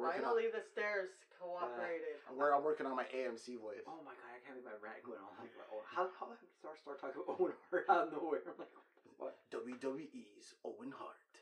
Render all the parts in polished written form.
Finally, the stairs cooperated. I'm working on my AMC voice. Oh my god, I can't believe my rant going on. Like, oh, how did I start talking about Owen Hart out of nowhere? I'm like, what? WWE's Owen Hart.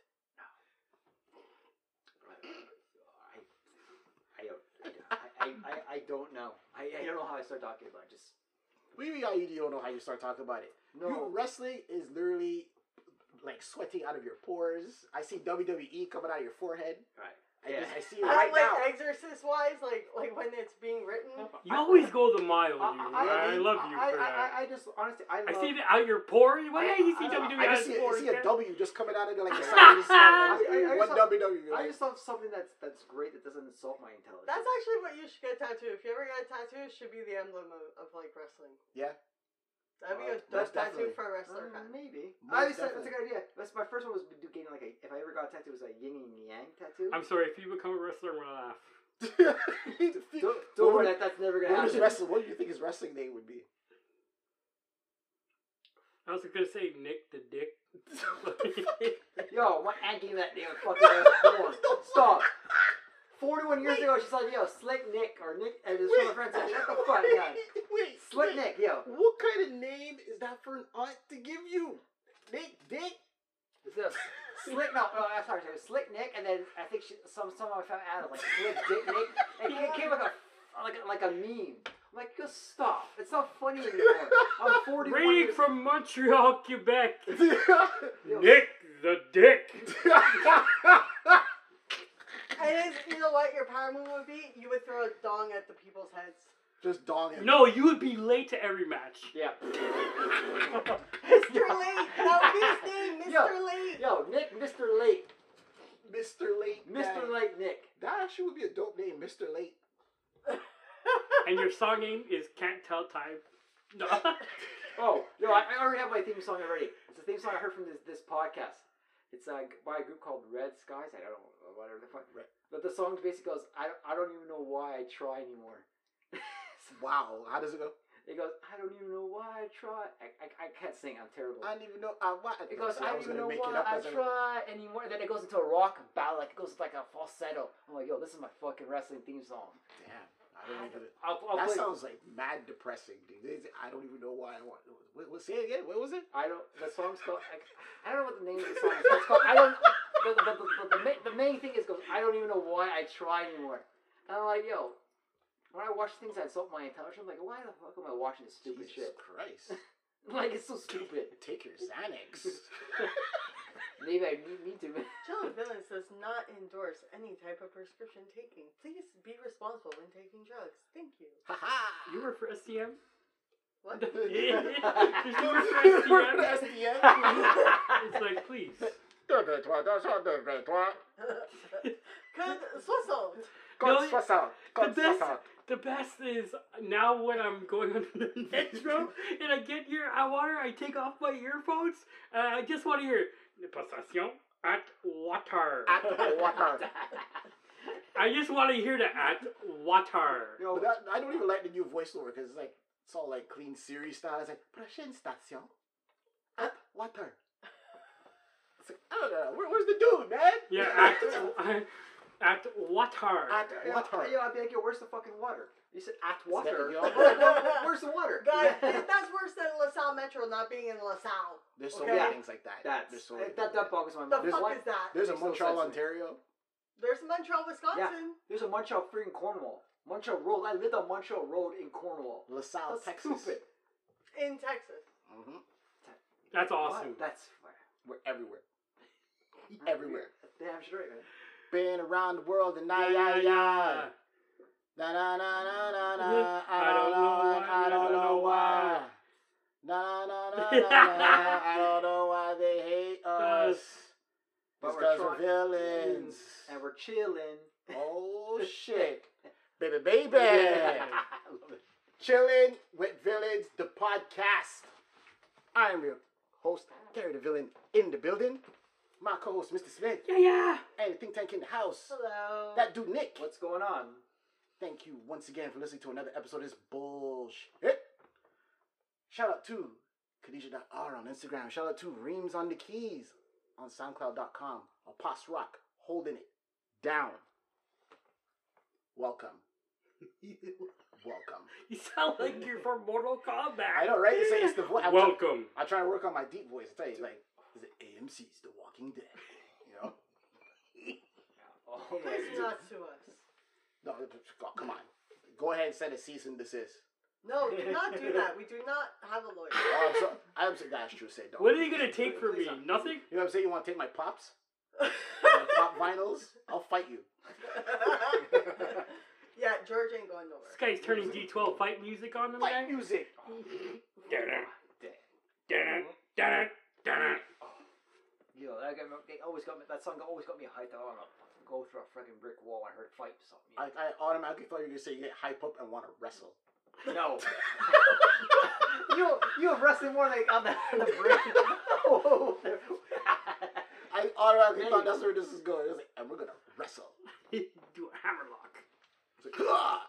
I don't know. I don't know how I start talking about it. Just. You don't know how you start talking about it. No. Wrestling is literally like sweating out of your pores. I see WWE coming out of your forehead. Right. I see it right now. Exorcist wise, like when it's being written. You always go the mile, dude. I love you for that. I just honestly, I see it out your pores. Why you see WWE I out just your pores? see a W just coming out of there like the side of the sun. One WWE. I just love something that's great that doesn't insult my intelligence. That's actually what you should get tattooed. If you ever get a tattoo, it should be the emblem of like wrestling. Yeah. That'd be a dope tattoo for a wrestler. Maybe. That's a good idea. That's my first one was getting like if I ever got a tattoo, it was a yin and yang tattoo. I'm sorry, if you become a wrestler, I'm gonna laugh. don't worry, that's never gonna happen. What do you think his wrestling name would be? I was gonna say Nick the Dick. Yo, my aunt gave that name a fucking ass. Stop. 41 years ago, she's like, yo, Slick Nick, or Nick, and his one of my friends said, shut the fuck down. Slick Nick, yo. What kind of name is that for an aunt to give you? Nick Dick? Slick, no, I'm sorry, it was Slick Nick, and then I think some of my family added, like, Slick Dick Nick, and it came like a meme. I'm like, just stop. It's not funny anymore. I'm 41 Rating from Montreal, Quebec. Yo. Nick the Dick. And you know what your power move would be? You would throw a dong at the people's heads. Just dong him. No, you would be late to every match. Yeah. Mr. Late! That would be his name, Mr. Late! Yo, Nick, Mr. Late. Mr. Late. Mr. Late Nick. That actually would be a dope name, Mr. Late. And your song name is Can't Tell Time. No. Oh, no, I already have my theme song already. It's a theme song I heard from this podcast. It's by a group called Red Skies. I don't know, whatever the fuck. But the song basically goes, I don't even know why I try anymore. Wow, how does it go? It goes, I don't even know why I try. I can't sing, I'm terrible. I don't even know why. It goes, I don't even know why I try anymore. And then it goes into a rock ballad, like it goes like a falsetto. I'm like, yo, this is my fucking wrestling theme song. Damn. I don't even. I'll that play. Sounds like mad depressing, dude. I don't even know why I want. Say it again. What was it? The song's called. I don't know what the name of the song is. It's called. I don't. The main thing is goes. I don't even know why I try anymore. And I'm like, yo, when I watch things that insult my intelligence, I'm like, why the fuck am I watching this stupid Jesus shit? Christ. Like, it's so stupid. Take your Xanax. Maybe I need to. Chilling Villains does not endorse any type of prescription taking. Please be responsible when taking drugs. Thank you. Haha. You work for STM? What? Did you work for STM? It's like, please. The best is now when I'm going on the metro and I get here, I take off my earphones and I just want to hear Passation at water. At water. I just want to hear the at water. But I don't even like the new voiceover because it's all like clean Siri style. It's like prochaine station at water. It's like, I don't know. Where's the dude, man? Yeah, at water. At water. Yo, I'd be like, yo, where's the fucking water? You said at water. Well, where's the water? Guys, that's worse than LaSalle Metro not being in LaSalle. There's so many things like that. That boggles my mind. The fuck is that? There's a Montreal, Ontario. There's Montreal, Wisconsin. Yeah. There's a Montreal freaking Cornwall. Montreal Road. I lived on Montreal Road in Cornwall. LaSalle, Texas. Stupid. In Texas. Mm-hmm. That's awesome. What? That's we're everywhere. Everywhere. Damn straight, man. Been around the world and yeah. Na na na na na na. I don't know why. Na na na na na. I don't know why they hate us. Because we're villains. And we're chilling. Oh shit. Baby. Yeah. I love it. Chilling with Villains, the podcast. I am your host, Gary the Villain, in the building. My co-host, Mr. Smith. Yeah. And the Think Tank in the house. Hello. That dude, Nick. What's going on? Thank you once again for listening to another episode of this bullshit. Shout out to Khadijah.R on Instagram. Shout out to Reams on the Keys on SoundCloud.com. Or Post Rock, holding it down. welcome. Welcome. You sound like you're from Mortal Kombat. I know, right? It's the voice. Welcome. I'm trying to work on my deep voice. I tell you, like, is it AMC's The Walking Dead? You know? Oh, Please not to us. No, come on. Go ahead and send a cease and desist. No, do not do that. We do not have a lawyer. Oh, I'm so that's true. Say don't. What are you gonna take from me? Please don't. Nothing? You know what I'm saying? You want to take my pops? My pop vinyls? I'll fight you. Yeah, George ain't going nowhere. This guy's turning D12 fight music on them, Fight guy. music. Yo, they always got me. That song always got me hyped. I want to go through a freaking brick wall. I heard fight something. I automatically thought you were gonna say you get hype up and want to wrestle. No. you have wrestling more like on the brain. I automatically thought that's where this is going. It was like, and we're gonna wrestle. Do a hammerlock. It's like, ah!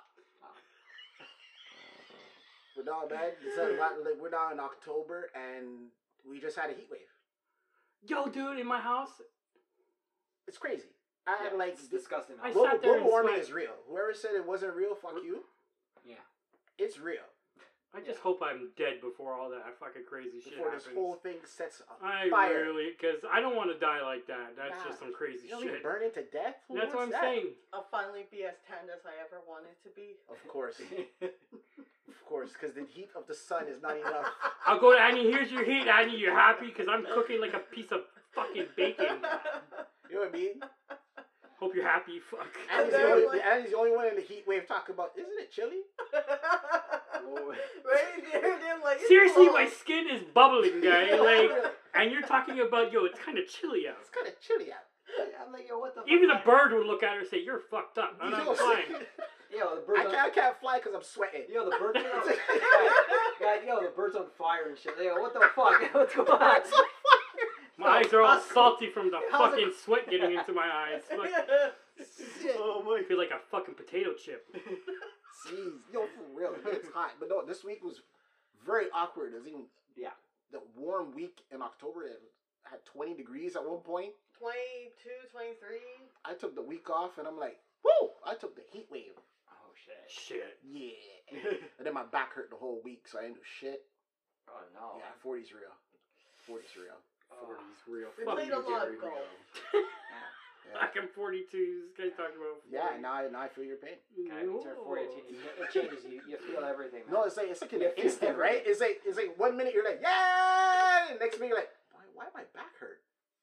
But no, man, we're now in October and we just had a heat wave. Yo, dude, in my house, It's crazy. I had like it's disgusting. I global, sat there and global warming sweat. is real. Whoever said it wasn't real, fuck you. Yeah. It's real. I just hope I'm dead before all that fucking crazy shit Before happens. this whole thing sets on I fire. really, because I don't want to die like that. That's Nah. just some crazy You don't even shit. burn it to death? Who That's what I'm wants that? saying. I'll finally be as tanned as I ever wanted to be. Of course. Of course, because the heat of the sun is not enough. I'll go to Annie. Here's your heat, Annie. You happy? Because I'm cooking like a piece of fucking bacon. You know what I mean? Hope you're happy. Fuck. Annie's they're the, only, like- Annie's the only one in the heat wave talking about, isn't it chilly? Right there, like, Seriously, it's my cold. skin is bubbling, guy. Like, and you're talking about, yo, it's kind of chilly out. It's kind of chilly out. I'm like, yo, what the? Even the fuck? bird would look at her and say, "You're fucked up." And You I'm know what I'm fine. saying? Yo, the birds. I can't fly because I'm sweating. Yo, the bird. Yo, the bird's on fire and shit. Yo, what the fuck? What's going on? My eyes are all How's- salty from the how's fucking sweat getting into my eyes. Like, Oh my I feel like a fucking potato chip. Jeez, yo, for real, it's hot. But no, this week was very awkward. It was even the warm week in October. It had 20 degrees at one point. 22, 23. I took the week off, and I'm like, woo! I took the heat wave. Oh shit. Shit. Yeah. And then my back hurt the whole week, so I didn't do shit. Oh no. Yeah, 40's real. 40's real. 40's real. We Fuck played you, a lot Gary of golf. Real. Yeah, Back in 42. This guy's talking about 40. yeah, now I feel your pain. Okay, you turn 40, it changes. You feel everything. Man. No, it's like an You feel instant, right? everything. It's like 1 minute you're like, yeah, and next minute you're like, why my back hurt?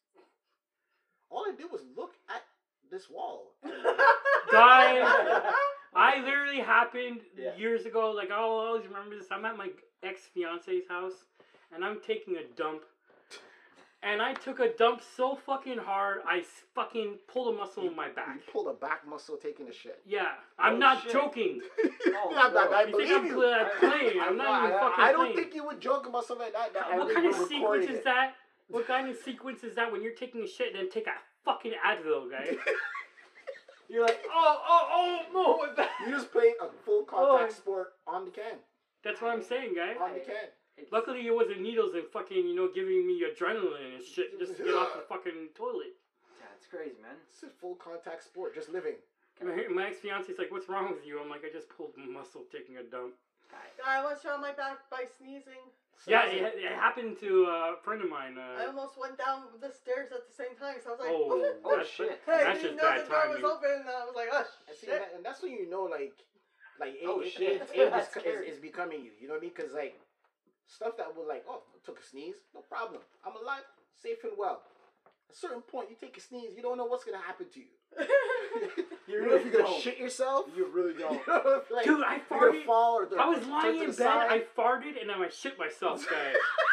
All I did was look at this wall. Guy, I literally happened Yeah. years ago. Like, I'll always remember this. I'm at my ex-fiance's house, and I'm taking a dump. And I took a dump so fucking hard, I fucking pulled a muscle in my back. You pulled a back muscle taking a shit. Yeah, I'm Oh, not shit. joking. Oh, Yeah, no. I You believe think I'm you. playing? I'm not even fucking I don't playing. think you would joke about something like that. What kind of sequence is that? What kind of sequence is that when you're taking a shit and then take a fucking Advil, guy? You're like, oh, no, my back. You just played a full contact Oh. sport on the can. That's what I'm saying, guy. On the can. Luckily, it wasn't needles and fucking, giving me adrenaline and shit just to get off the fucking toilet. Yeah, it's crazy, man. This is full contact sport, just living. My ex-fiance's like, what's wrong with you? I'm like, I just pulled a muscle taking a dump. I almost shot my back by sneezing. Yeah, it happened to a friend of mine. I almost went down the stairs at the same time, so I was like, Oh, Oh, that's, shit. hey, that's didn't just know bad the door was timing. open, and I was like, oh, And see, shit. and that's when you know, like Oh, it, shit. That's is scary. becoming you. You know what I mean? Because like stuff that was like, oh, I took a sneeze, no problem. I'm alive, safe and well. At a certain point, you take a sneeze, you don't know what's gonna happen to you. You don't know if you're gonna shit yourself. You really don't. You know, if, like, Dude, I you're gonna farted. fall or I was turn lying to in the bed, side. I farted, and then I shit myself, guy.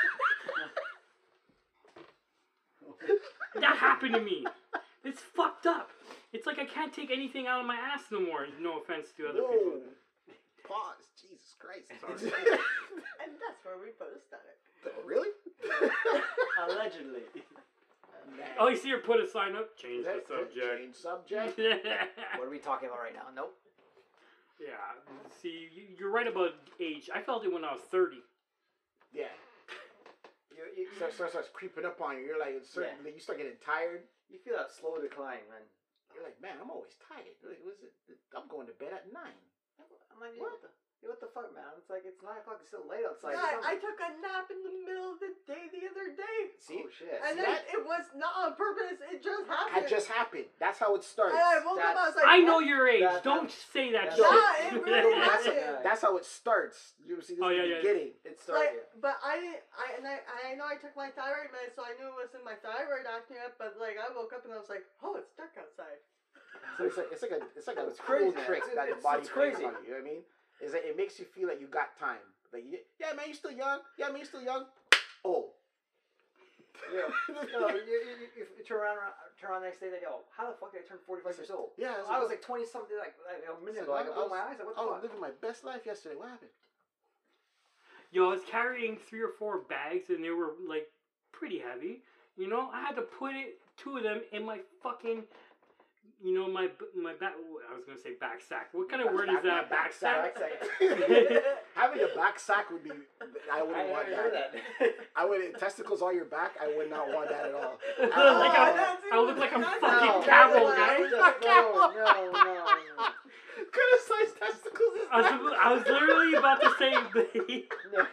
That happened to me. It's fucked up. It's like I can't take anything out of my ass no more. No offense to other people. Whoa. Pause. Jesus Christ. And that's where we both started. Really? Allegedly. Oh, you see her put a sign up? Change the subject. Change subject. What are we talking about right now? Nope. Yeah. See, you're right about age. I felt it when I was 30. Yeah. So it starts creeping up on you. You're like, you start getting tired. You feel that slow decline, man. You're like, man, I'm always tired. Like, I'm going going to bed at 9. I'm like, what the fuck, man? It's like, it's 9 o'clock. It's still late outside. I took a nap in the middle of the day the other day. See? Oh, shit. And See then that? it was not on purpose. It just happened. It just happened. That's how it starts. And I woke up. I was like, I know what? your age. That- Don't say that Yo, shit. Yeah, it really that's, happened. that's how it starts. You see, this Oh, is yeah, the yeah. beginning. It started. Like, but I know I took my thyroid meds, so I knew it wasn't my thyroid acting up. But like, I woke up and I was like, oh, it's dark outside. So it's like a It's cool crazy, man. trick that the It's body plays crazy. on you. You know what I mean? Is that it makes you feel like you got time. Like, yeah, man, you still young. Yeah, man, you still young. Oh. Yeah. No, you turn around the next day, like, yo, how the fuck did I turn 45 years old? Yeah, I was like 20 something, like a minute ago. Like, I opened my eyes, like, what I the was fuck? living my best life yesterday. What happened? Yo, I was carrying 3 or 4 bags and they were like pretty heavy. You know, I had to put 2 of them in my fucking, you know, my back. I was gonna say back sack. What kind of word is that? Back sack. Having a back sack would be. I wouldn't want never heard that. that. I would testicles on your back. I would not want that at all. Like I look like I'm fucking camel, guy. No. Criticized testicles is I was literally about to say. No.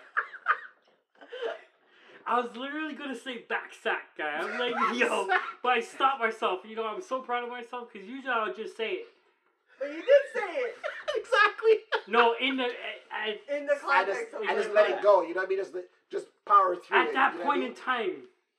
I was literally gonna say back sack, guy. I'm like, yo, but I stopped myself. You know, I'm so proud of myself because usually I would just say it. But you did say it exactly. No, in the in the context of I just it. let it go. You know what I mean? Just power through it. at that you know point what I in mean? time,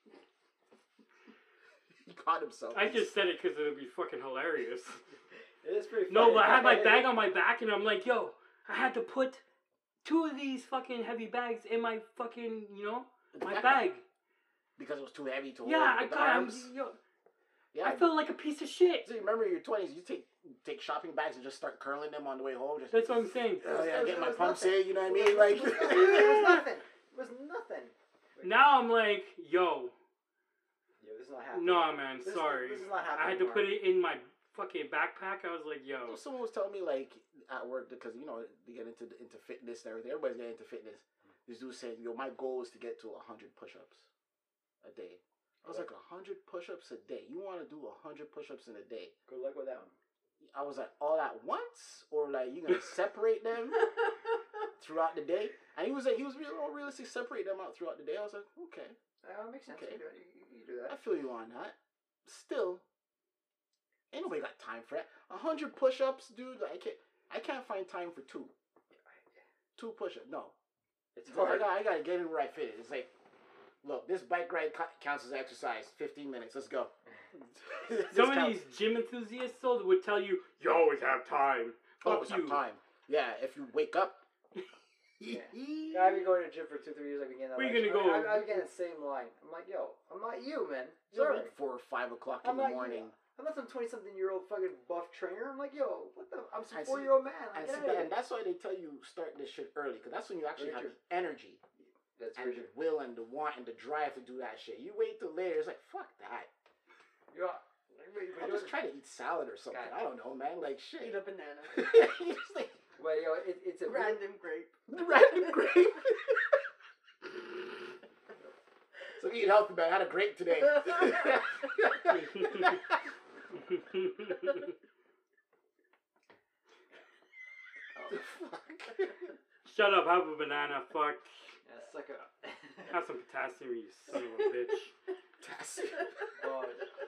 He caught himself. I just said it because it would be fucking hilarious. It is pretty funny. No, but I had my bag on my back, and I'm like, yo, I had to put 2 of these fucking heavy bags in my fucking, you know, my bag. because it was too heavy to hold. Yeah, I with the got. arms. I felt like a piece of shit. So you remember in your 20s, you take shopping bags and just start curling them on the way home. Just That's what I'm saying. oh yeah, It get my was pumps nothing. in. You know what I mean? Like It was nothing. It was nothing. Now I'm like, yo, Yeah, this is not happening. no, man, This is- sorry. this is not happening I had to anymore. put it in my fucking backpack. I was like, yo. someone was telling me like at work because you know they get into fitness and everything. Everybody's getting into fitness. This dude saying, "Yo, my goal is to get to 100 push-ups a day." I was like, 100 push-ups a day. You want to do 100 push-ups in a day? Good luck with that one. I was like, all at once, or like you gonna separate them throughout the day? And he was realistic, separate them out throughout the day. I was like, okay, That makes sense. Okay. You do I that. feel you on that. Still, ain't nobody got time for that. 100 push-ups, dude. I can't find time for 2. 2 push-ups. No, It's I hard. gotta get in where I fit it. It's like, look, this bike ride counts as exercise. 15 minutes. Let's go. This Some of counts. these gym enthusiasts though would tell you, you always have time. Always Fuck have you. time. Yeah, if you wake up. Yeah. I've been going to the gym for 2-3 years. I've been getting that. Where you line. gonna go? I've been getting the same line. I'm like, yo, I'm not you, man. You'll Sorry. wake 4 or 5 o'clock in I'm the not morning. you. I'm not some 20-something-year-old fucking buff trainer. I'm like, yo, what the? I'm some I see. 4-year-old man. And, Like, see get that- out and that's why they tell you start this shit early, because that's when you actually Very have true. the energy That's and the will and the want and the drive to do that shit. You wait till later, it's like, fuck that. Yeah. I'll just try to eat salad or something. God. I don't know, man. Like, shit. Eat a banana. You just like, Well, yo, it's a Random grape. random grape. So eat healthy, man. I had a grape today. Shut up, have a banana, fuck. Yeah, suck it up. Have some potassium, you son of a bitch. Oh,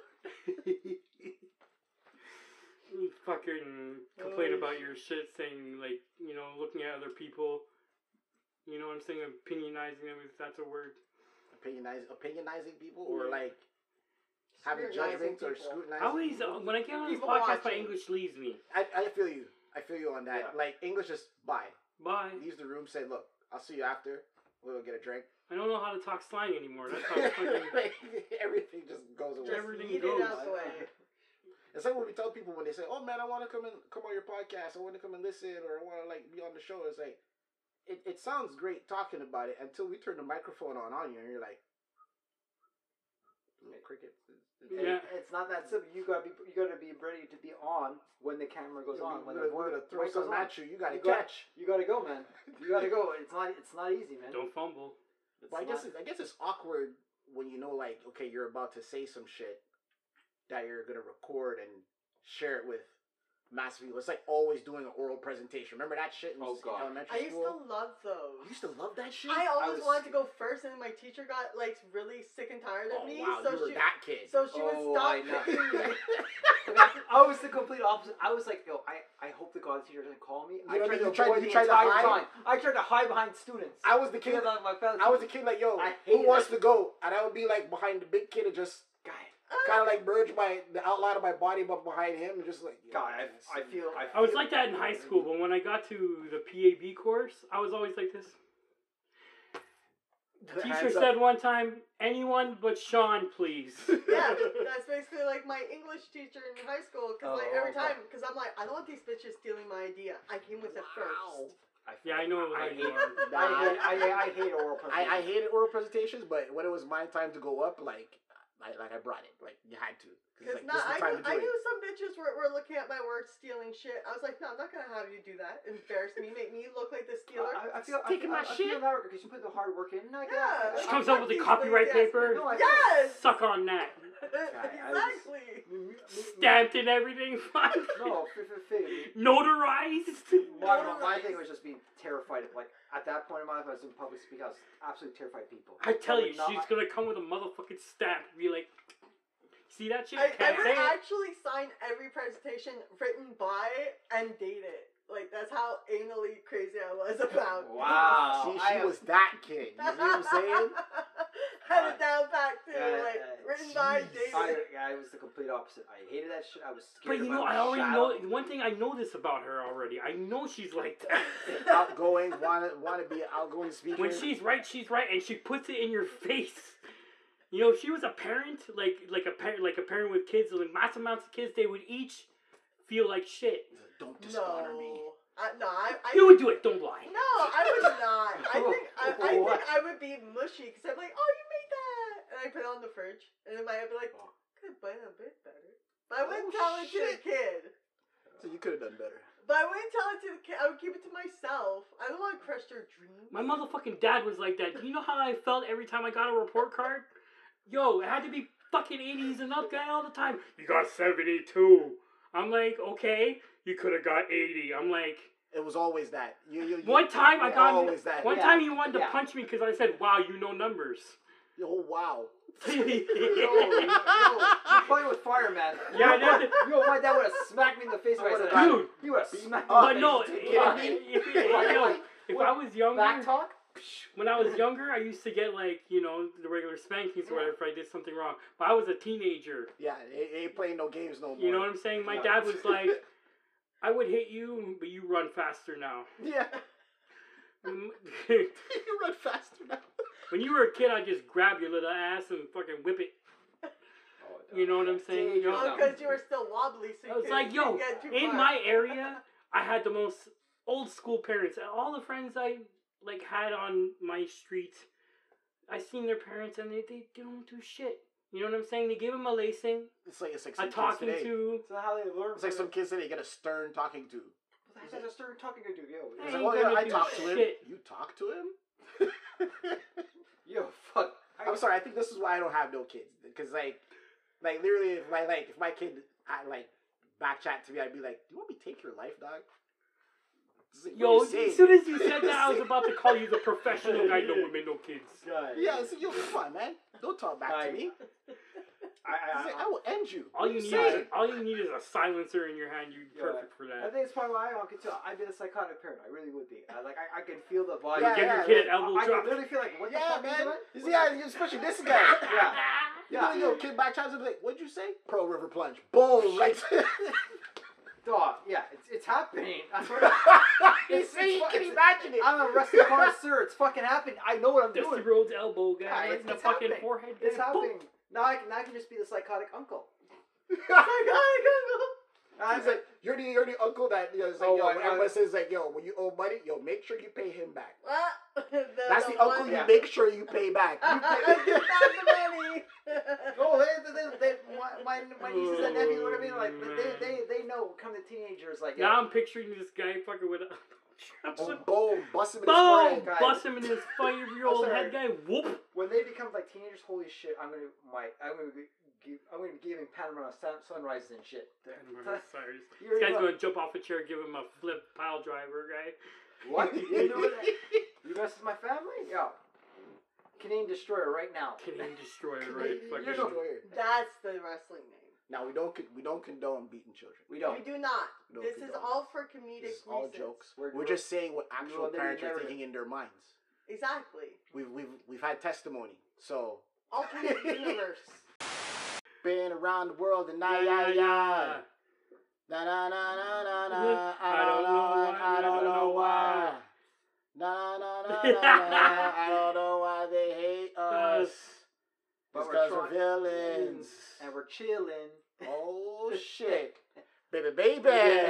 Fucking complain Oh, about your shit, saying, like, you know, looking at other people. You know what I'm saying? Opinionizing them, if that's a word. Opinionizing people, or Yeah. like having Scrutinizing judgments or people. scrutinizing. I always, people. when I get on this People podcast, my watching. English leaves me. I feel you. I feel you on that. Yeah. Like English is bye. Bye. Leaves the room. Say, look, I'll see you after. We'll get a drink. I don't know how to talk slang anymore. That's how fucking... Everything just goes away. Just Everything eat goes. it out the way. It's like when we tell people when they say, "Oh man, I want to come on your podcast. I want to come and listen, or I want to like be on the show." It's like, it sounds great talking about it until we turn the microphone on you, and you're like, little crickets. Yeah. It's not that simple. You gotta be ready to be on when the camera goes on. When We're the gonna mic throw goes something on. at you. You gotta You got- catch. You gotta go, man. You gotta go. It's not easy, man. Don't fumble. It's But I not- guess it's awkward when you know, like, okay, you're about to say some shit that you're gonna record and share it with massively. It's like always doing an oral presentation. Remember that shit in Oh, God. elementary I used school? to love those. You used to love that shit? I always was- wanted to go first, and my teacher got like really sick and tired of Oh, me. wow, So you were she, that kid. so she would Oh, stop I know. picking me. I was the complete opposite. I was like, yo, I hope the God teacher doesn't call me. I You know tried what I to mean? You tried- avoid you the tried to entire hide? time. I tried to hide behind students. I was the kid. Because my fellow I was the teachers- kid like, yo, I who hated wants it. to go? And I would be like behind the big kid and just Guy, kind of like merge the outline of my body but behind him and just like, yo, God, I feel. I was like that in high school, but when I got to the PAB course, I was always like this. The teacher Hands up. said one time, anyone but Sean, please. Yeah, that's basically like my English teacher in high school. Because like every time, because I'm like, I don't want these bitches stealing my idea. I came with it Wow. first. Yeah, I know how I you hate, are. I hate oral I hated oral presentations, but when it was my time to go up, like I brought it. Like, you had to. Because Because like, this is the time to I do knew it. some bitches were looking at my work stealing shit. I was like, no, I'm not gonna have you do that. Embarrass me, make me look like the stealer. I feel Taking my I shit. feel that because you put the hard work in. And I get Yeah. She comes up with the copyright paper. No, I Yes. Suck on that. Exactly. Stamped and everything. No, Notarized. my thing was just being terrified. Like at that point in my life, I was in public speaking. I was absolutely terrified of people. I tell you, would not- she's gonna come with a motherfucking stamp. Be like, see that shit? I Can't would say it. actually sign every presentation written by and date it. Like that's how anally crazy I was about. Wow. See, she was that kid. You see what I'm saying? Had it down back too, Yeah, like yeah. written by, Jeez. dated. I was the complete opposite. I hated that shit. I was scared. But you of know, my I already shadow. know one thing. I know this about her already. I know she's like that. Outgoing, want to be an outgoing speaker. When she's right, and she puts it in your face. You know, if she was a parent, like a parent with kids, like massive amounts of kids, they would each feel like shit. Don't dishonor me. I You would do it. Don't lie. No, I would not. I think What? I would be mushy because I'm like, oh, you made that, and I put it on the fridge, and then I'd be like, could have been a bit better, but I wouldn't tell it to the kid. So you could have done better. But I wouldn't tell it to the kid. I would keep it to myself. I don't want to crush their dreams. My motherfucking dad was like that. You know how I felt every time I got a report card? Yo, it had to be fucking 80s and up guy all the time. You got 72. I'm like, okay, you could have got 80. I'm like, It was always that. one time I got always that. one Yeah. time he wanted to Yeah. punch me because I said, "Wow, you know numbers." Oh wow. You're playing with fire, man. Yeah, that's- Yo, my dad would have smacked me in the face if I said Dude. that. He would have smacked me. But in the no, face. if I was younger, Back talk? when I was younger, I used to get like, you know, the regular spankings or whatever if I did something wrong. But I was a teenager. Yeah, they ain't playing no games no more. You know what I'm saying? My dad was like, I would hit you, but you run faster now. Yeah. When You run faster now. you were a kid, I'd just grab your little ass and fucking whip it. You know what I'm saying? Yo, Oh, because you were still wobbly, so you I was like, couldn't yo, get too in far. my area, I had the most old school parents. All the friends I like had on my street, I seen their parents and they don't do shit. You know what I'm saying? They give them a lacing, It's like a some kids talking today. to. So how they learn? It's like some kids today get a stern talking to. What the heck is a stern talking to do? Yo, I It's ain't like, oh yeah, gonna I do talked to him. shit. You talk to him? yo, fuck. I'm sorry. I think this is why I don't have no kids. Because like literally, if my kid, back chat to me, I'd be like, "Do you want me to take your life, dog?" It's like, Yo, what are you as saying? soon as you said that, I was about to call you the professional guy. No women, no kids. God. Yeah, so yo, come on, man. Don't talk back to me. It's like, I will end you. All What you are need, saying? is a silencer in your hand. You're Yeah. perfect for I that. think it's probably why I'll get to. I'd be the psychotic parent. I really would be. I can feel the vibe. Yeah, Give your yeah, kid an yeah. elbow I drop. can literally feel like, what the Yeah, fuck is man. that? You see, yeah, especially this guy. Yeah. You know, yo, kid back chats and be like, "What'd you say?" Pro river plunge. Boom, right. Dog, yeah, it's happening. I swear. You see, you can imagine it. I'm a wrestling connoisseur. It's fucking happening. I know what I'm Dusty doing. Rhodes elbow guy Yeah, right in the it's fucking happening. forehead. It's guy. Boom. happening. Now I can just be the psychotic uncle. He's like, you're the uncle that, you know, it's like, Oh, yo, I- when everybody says like, yo, when you owe money, yo, make sure you pay him back. That's the uncle one- you yeah. make sure you pay back. You pay. Give back the money. Oh, my nieces and nephews, what I mean, like they know. Come to teenagers, like Now I'm picturing this guy fucking with a. Boom, bust him in his Boom! forehead. guy. Bust him in his 5-year-old I'm sorry. head guy. Whoop! when they become like teenagers, holy shit, I'm gonna I'm gonna be giving Panama sunrises and shit. Sorry. You're This guy's right. gonna jump off a chair, give him a flip pile driver, guy. What? You doing that? You mess with my family? Yo. Canadian Destroyer right now. Canadian Destroyer, right? Fucking. Destroyer. That's the wrestling name. Now we don't condone beating children. We don't. We do not. We don't This is condone. all for comedic This is all reasons. jokes. We're- We're just saying what actual we're parents are never- thinking in their minds. Exactly. We've had testimony. So Alternate universe. been around the world and na ya ya. Na na na na na na. I don't know why. Na na na na na. I don't know why they hate us. But It's we're because we're trying- villains. And we're chilling. Oh shit. Baby.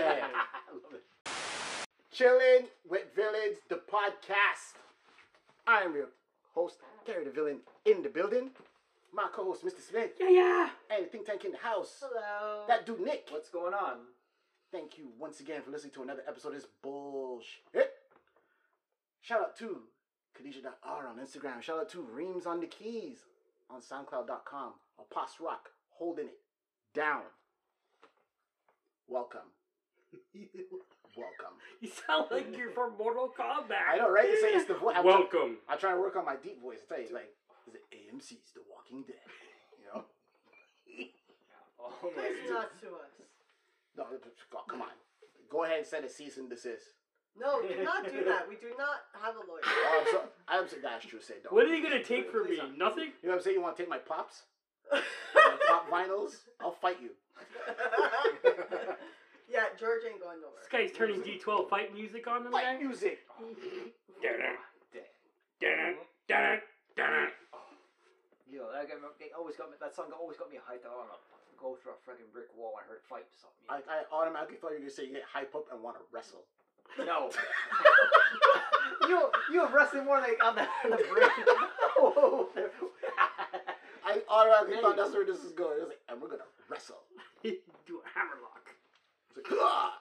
Chilling with Villains, the podcast. I am your host, Gary the Villain, in the building. My co-host, Mr. Smith, Yeah. and the Think Tank in the house. Hello. That dude, Nick. What's going on? Thank you once again for listening to another episode of this bullshit. Shout out to Khadijah.R on Instagram. Shout out to Reams on the Keys on SoundCloud.com. Or Post Rock, holding it down. Welcome. Welcome. You sound like you're from Mortal Kombat. I know, right? It's the voice. Welcome. I try to work on my deep voice. I tell you, like, is it AMC's The Walking Dead? You know? Oh, Please not to us. No, come on. Go ahead and send a cease and desist. No, do not do that. We do not have a lawyer. Oh, I'm so that's true. Say don't. What are you gonna take from me? Please don't. Nothing? You know what I'm saying? You want to take my pops? My pop vinyls? I'll fight you. Yeah, George ain't going nowhere. This guy's turning D12 fight music on them, Fight guy. music. Yo, they always got me. That song always got me hyped. I want to go through a freaking brick wall when I heard fight or something. I automatically thought you were going to say you get hype up and want to wrestle. No. you have wrestling more like on the brick. I automatically thought that's where this is going. It was like, and we're going to wrestle. Do a hammerlock. It's like, ah!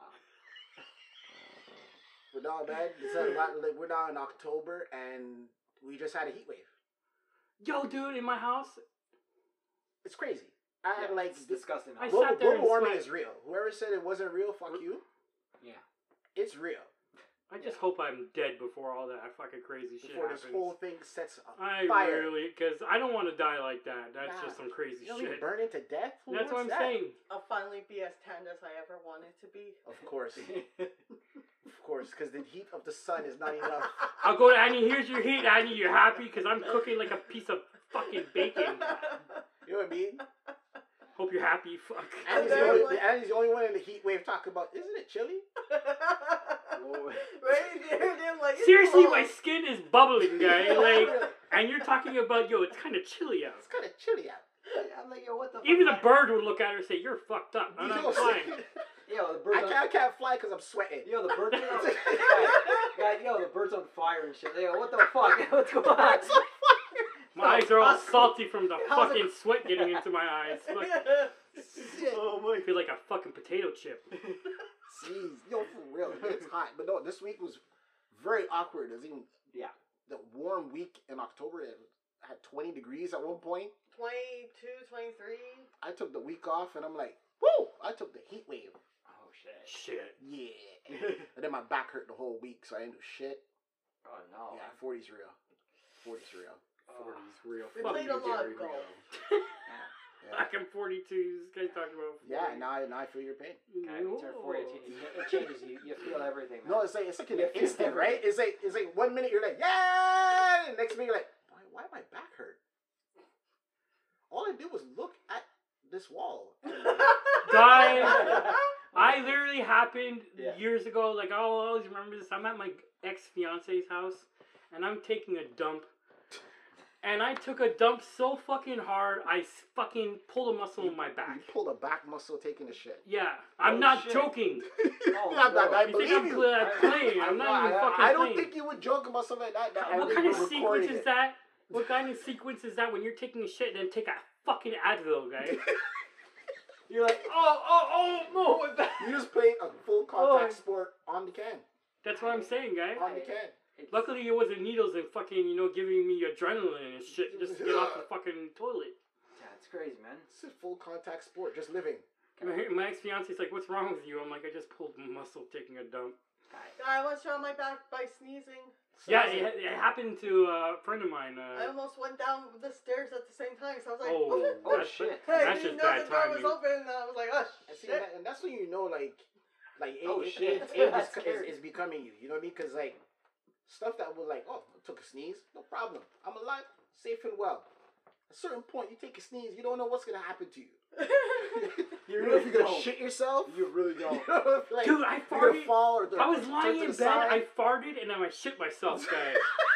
But no, man, we're now in October and we just had a heat wave. Yo, dude, in my house, It's crazy. I like it's disgusting. I global, sat there global and warming sweat. is real. Whoever said it wasn't real, fuck you. Yeah. It's real. I just hope I'm dead before all that fucking crazy shit Before happens. this whole thing sets up I fire. really, because I don't want to die like that. That's Nah. just some crazy You don't shit. need to burn it to death? Who That's what I'm wants that? saying. I'll finally be as tanned as I ever wanted to be. Of course. Of course, because the heat of the sun is not enough. I'll go to Annie, here's your heat, Annie, you're happy? Because I'm cooking like a piece of fucking bacon. You know what I mean? Hope you're happy, fuck. Annie's the only one in the heat wave talking about, isn't it chilly? Right? They're like, it's Seriously, cold. my skin is bubbling, guy. Like, and you're talking about, yo, it's kind of chilly out. It's kind of chilly out. I'm like, yo, what the Even fuck? the bird would look at her and say, you're fucked up. And I'm fine. Yo, the bird's I can't fly because I'm sweating. Yo, the bird's on fire. Yo, the bird's on fire and shit. Yo, what the fuck? What's going on? My eyes are all How's- salty from the how's fucking sweat getting into my eyes. Fuck. Shit. I feel like a fucking potato chip. Jeez, yo, for real, it's hot. But no, this week was very awkward. It was even the warm week in October. It had 20 degrees at one point. 22, 23. I took the week off, and I'm like, woo! I took the heat wave. Oh shit. Shit. Yeah. And then my back hurt the whole week, so I didn't do shit. Oh no. Yeah, 40's real. 40's real. 40's real. We Fuck played you, a lot Gary of golf. Real. Yeah, Back in 42. This guy's talking about 40. yeah, now I feel your pain. Okay, when you turn 40, it changes. You feel everything. Man. No, it's like an Yeah, feel instant, right? everything. It's like 1 minute you're like, yeah, and next minute you're like, why my back hurt? All I did was look at this wall. Guys, I literally happened Yeah. years ago. Like, I'll always remember this. I'm at my ex-fiance's house, and I'm taking a dump. And I took a dump so fucking hard, I fucking pulled a muscle in my back. You pulled a back muscle taking a shit. Yeah, I'm Oh, not shit. joking. Oh, I You think believe I'm you. playing? I'm not even fucking I don't playing. think you would joke about something like that. What kind of sequence is that? What kind of sequence is that when you're taking a shit and then take a fucking Advil, guy? You're like, oh, no, my back. You just played a full contact sport on the can. That's what I'm saying, guy. On the can. Luckily, it wasn't needles and fucking, giving me adrenaline and shit just to get off the fucking toilet. God That's crazy, man. It's a full contact sport, just living. My ex-fiance's like, what's wrong with you? I'm like, I just pulled a muscle taking a dump. I once shot my back by sneezing. Yeah, it happened to a friend of mine. I almost went down the stairs at the same time, so I was like, Oh, that's, shit. Hey, that's I just didn't know bad the door timing. was open, and I was like, oh, And, see, shit. and that's when you know, like Oh, age shit. is Scary. becoming you. You know what I mean? Because, like, stuff that was like, oh, I took a sneeze, no problem. I'm alive, safe and well. At a certain point, you take a sneeze, you don't know what's going to happen to you. You know if you're going to shit yourself. You really don't. You know, like, Dude, I you're going farted. to fall or I was turn lying to in the bed, side. I farted, and then I shit myself, guys.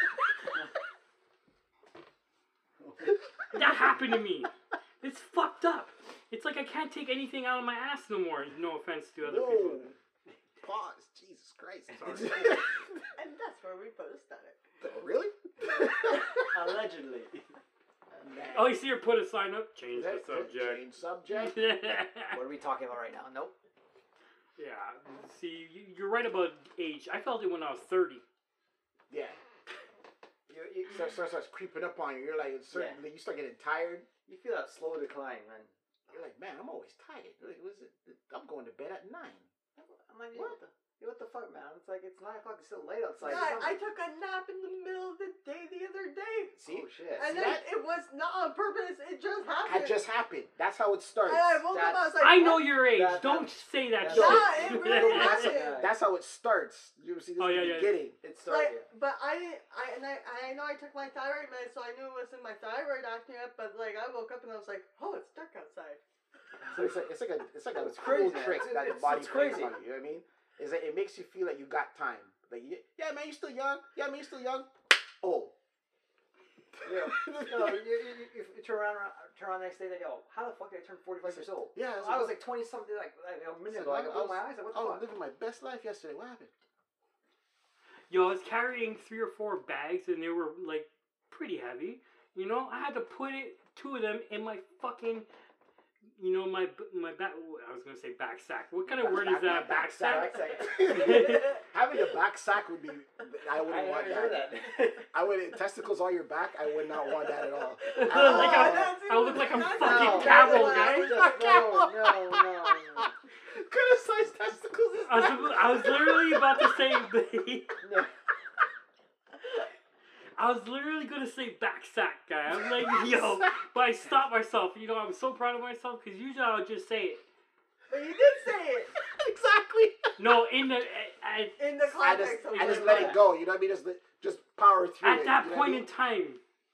That happened to me. It's fucked up. It's like I can't take anything out of my ass no more. No offense to other people. Whoa. Pause. Jesus Christ. And that's where we both started. Really? Allegedly. Oh, you see her put a sign up? Change the Change subject. What are we talking about right now? Nope. Yeah. See, you're right about age. I felt it when I was 30. Yeah. You Starts creeping up on you. You're like, you start getting tired. you feel that slow decline, man. You're like, man, I'm always tired. Like, I'm going to bed at 9. I'm like, what the fuck, man? It's like, it's 9 o'clock, it's still late outside. Yeah, I took a nap in the middle of the day the other day. See? Oh, shit. And See then that? it was not on purpose, it just happened. Had just happened. That's how it starts. And I woke up, I was like, I know what? your age. That- Don't say that that- shit. Yeah, it really That's, happened. that's how it starts. You see, this Oh, is yeah, the yeah. beginning. It started. Like, but I know I took my thyroid med, so I knew it wasn't my thyroid acting up. But like, I woke up and I was like, oh, it's dark outside. So it's like a It's cool crazy, man. trick that the It's body plays crazy. on you. You know what I mean? Is that it makes you feel like you got time. Like, yeah, man, you're still young. Yeah, man, you're still young. Oh. Yeah. You turn around the next day, like, yo, how the fuck did I turn 45 years old? Yeah, I was like 20 something, like a minute ago. Like, I opened my eyes, like, what the I was fuck? living my best life yesterday. What happened? Yo, I was carrying 3 or 4 bags, and they were like pretty heavy. You know, I had to put 2 of them in my fucking, you know, my back. I was gonna say back sack. What kind of word is that? Back sack. Having a back sack would be. I wouldn't want heard that. that. I would testicles on your back. I would not want that at all. I look like I'm That's fucking how- Cavill, that's guy. No. What kind of size testicles is that? I was literally about to say. No. I was literally gonna say back sack, guy. I was like, yo, but I stopped myself. You know, I'm so proud of myself because usually I would just say it. But you did say it Exactly. No, in the in the context of I just it. let it go. You know what I mean? Just power through it. at that you know point what I in time,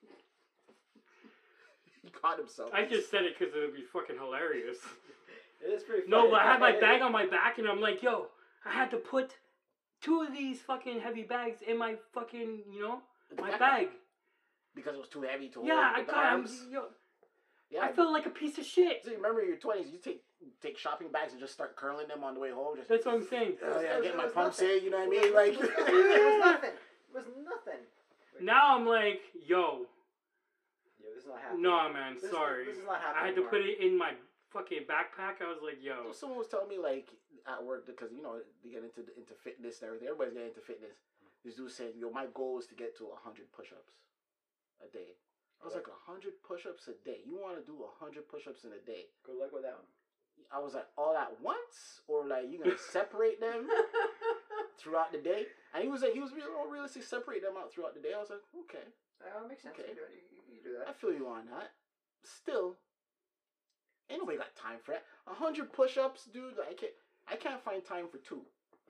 mean? He caught himself. I just said it because it would be fucking hilarious. It is pretty funny. No, but I had my bag on my back, and I'm like, yo, I had to put 2 of these fucking heavy bags in my fucking, you know, my bag. Because it was too heavy to hold. Yeah, with the arms. yo, Yeah, I felt like a piece of shit. So you remember in your 20s, you take shopping bags and just start curling them on the way home. Just That's what I'm saying. get my It was pumps nothing. in. You know what I mean? Like It was nothing. It was nothing. Now I'm like, yo, Yo, this is not happening. nah, man, This is- sorry. This is not happening. I had to put it in my fucking backpack. I was like, yo. someone was telling me like at work because you know they get into fitness and everything. Everybody's getting into fitness. This dude said, "Yo, my goal is to get to 100 push-ups a day." I was like, 100 push-ups a day? You want to do 100 push-ups in a day? Good luck with that one. I was like, all at once, or like you gonna separate them throughout the day? And he was realistic, separate them out throughout the day. I was like, okay, That makes sense. Okay. You do I that. feel you on that. Still, ain't nobody got time for that. 100 push-ups, dude. I can't find time for 2.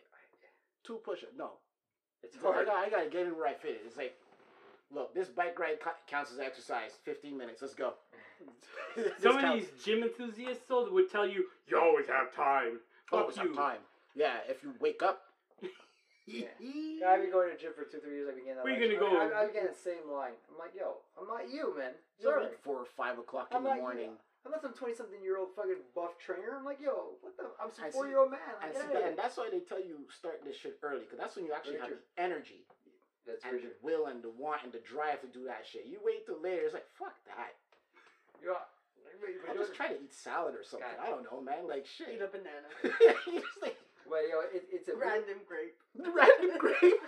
2 push-ups. No, It's I hard. gotta get in where I fit. It's like, look, this bike ride counts as exercise. 15 minutes. Let's go. This Some of counts. these gym enthusiasts though would tell you, you always have time. Always Fuck have you. time. Yeah, if you wake up. Yeah. I've been going to the gym for 2-3 years. I've been getting that. Where you lecture. gonna go? I've been getting the same line. I'm like, yo, I'm not you, man. You're Sorry. like 4 or 5 o'clock in I'm the not morning. You. I'm not some 20-something-year-old fucking buff trainer. I'm like, yo, what the? I'm some I see. 4-year-old man. And, Like, see, get and that's why they tell you start this shit early, because that's when you actually Very have the energy That's and very the true. will and the want and the drive to do that shit. You wait till later, it's like, fuck that. Yeah. I'll just try to eat salad or something. God. I don't know, man. Like, shit. Eat a banana. Just like, Well, yo, it's a Random grape. random grape.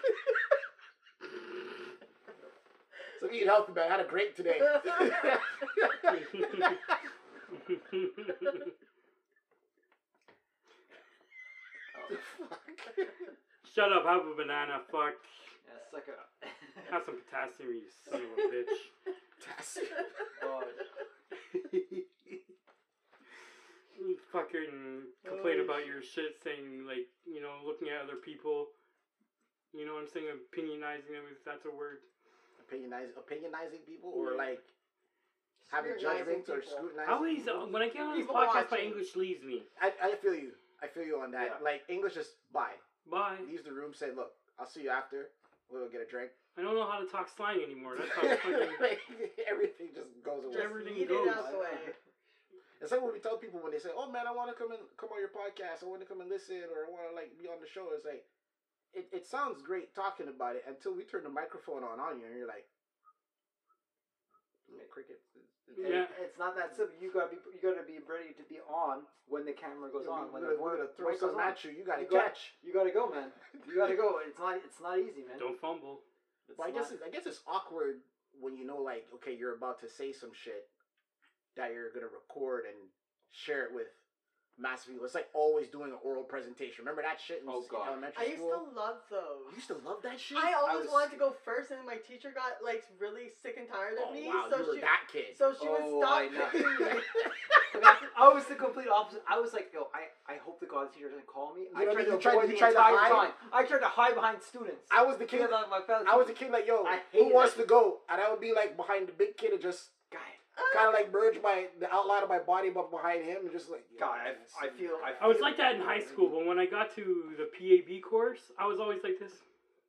So eat healthy, man. I had a grape today. Shut up, have a banana, fuck. Yeah, suck it up. Have some potassium, you son of a bitch. God. You fucking complain Oh, about your shit, saying, like, you know, looking at other people. You know what I'm saying? Opinionizing them, if that's a word. Opinionizing people, or Yeah. like having Scrutinizing judgments or people. scrutinizing. I always, people. when I get on this People podcast, my watching. English leaves me. I feel you. I feel you on that. Yeah. Like English, just bye. Bye. Leaves the room. Say, look, I'll see you after. We'll get a drink. I don't know how to talk slang anymore. That's how fucking... Everything just goes away. Just Everything yeet goes. it out the way. It's like when we tell people when they say, "Oh man, I want to come on your podcast. I want to come and listen, or I want to like be on the show." It's like it sounds great talking about it until we turn the microphone on you, and you're like, little crickets. Yeah. It's not that simple. You gotta be ready to be on when the camera goes on. When We're the gonna throw mic goes some on. at you. You gotta You got- catch. You gotta go, man. You gotta go. It's not easy, man. Don't fumble. It's But I not- guess it's awkward when you know, like, okay, you're about to say some shit that you're gonna record and share it with massive people. It's like always doing an oral presentation. Remember that shit in Oh, God. elementary I used school? to love those. You used to love that shit. I always was- wanted to go first, and my teacher got like really sick and tired of Oh me. wow, so you were she, that kid. so she would Oh, stop I know. picking me. I was the complete opposite. I was like, yo, I hope the God teacher doesn't call me. I know, tried you to tried- avoid you the tried to entire hide? time. I tried to hide behind students. I was the kid. Because my fellow I was the students- kid like, yo, I who hated wants it. to go? And I would be like behind the big kid and just Guy, kind of like merge the outline of my body but behind him and just like, yo, guy, I feel. I was like that in high school, but when I got to the PAB course, I was always like this.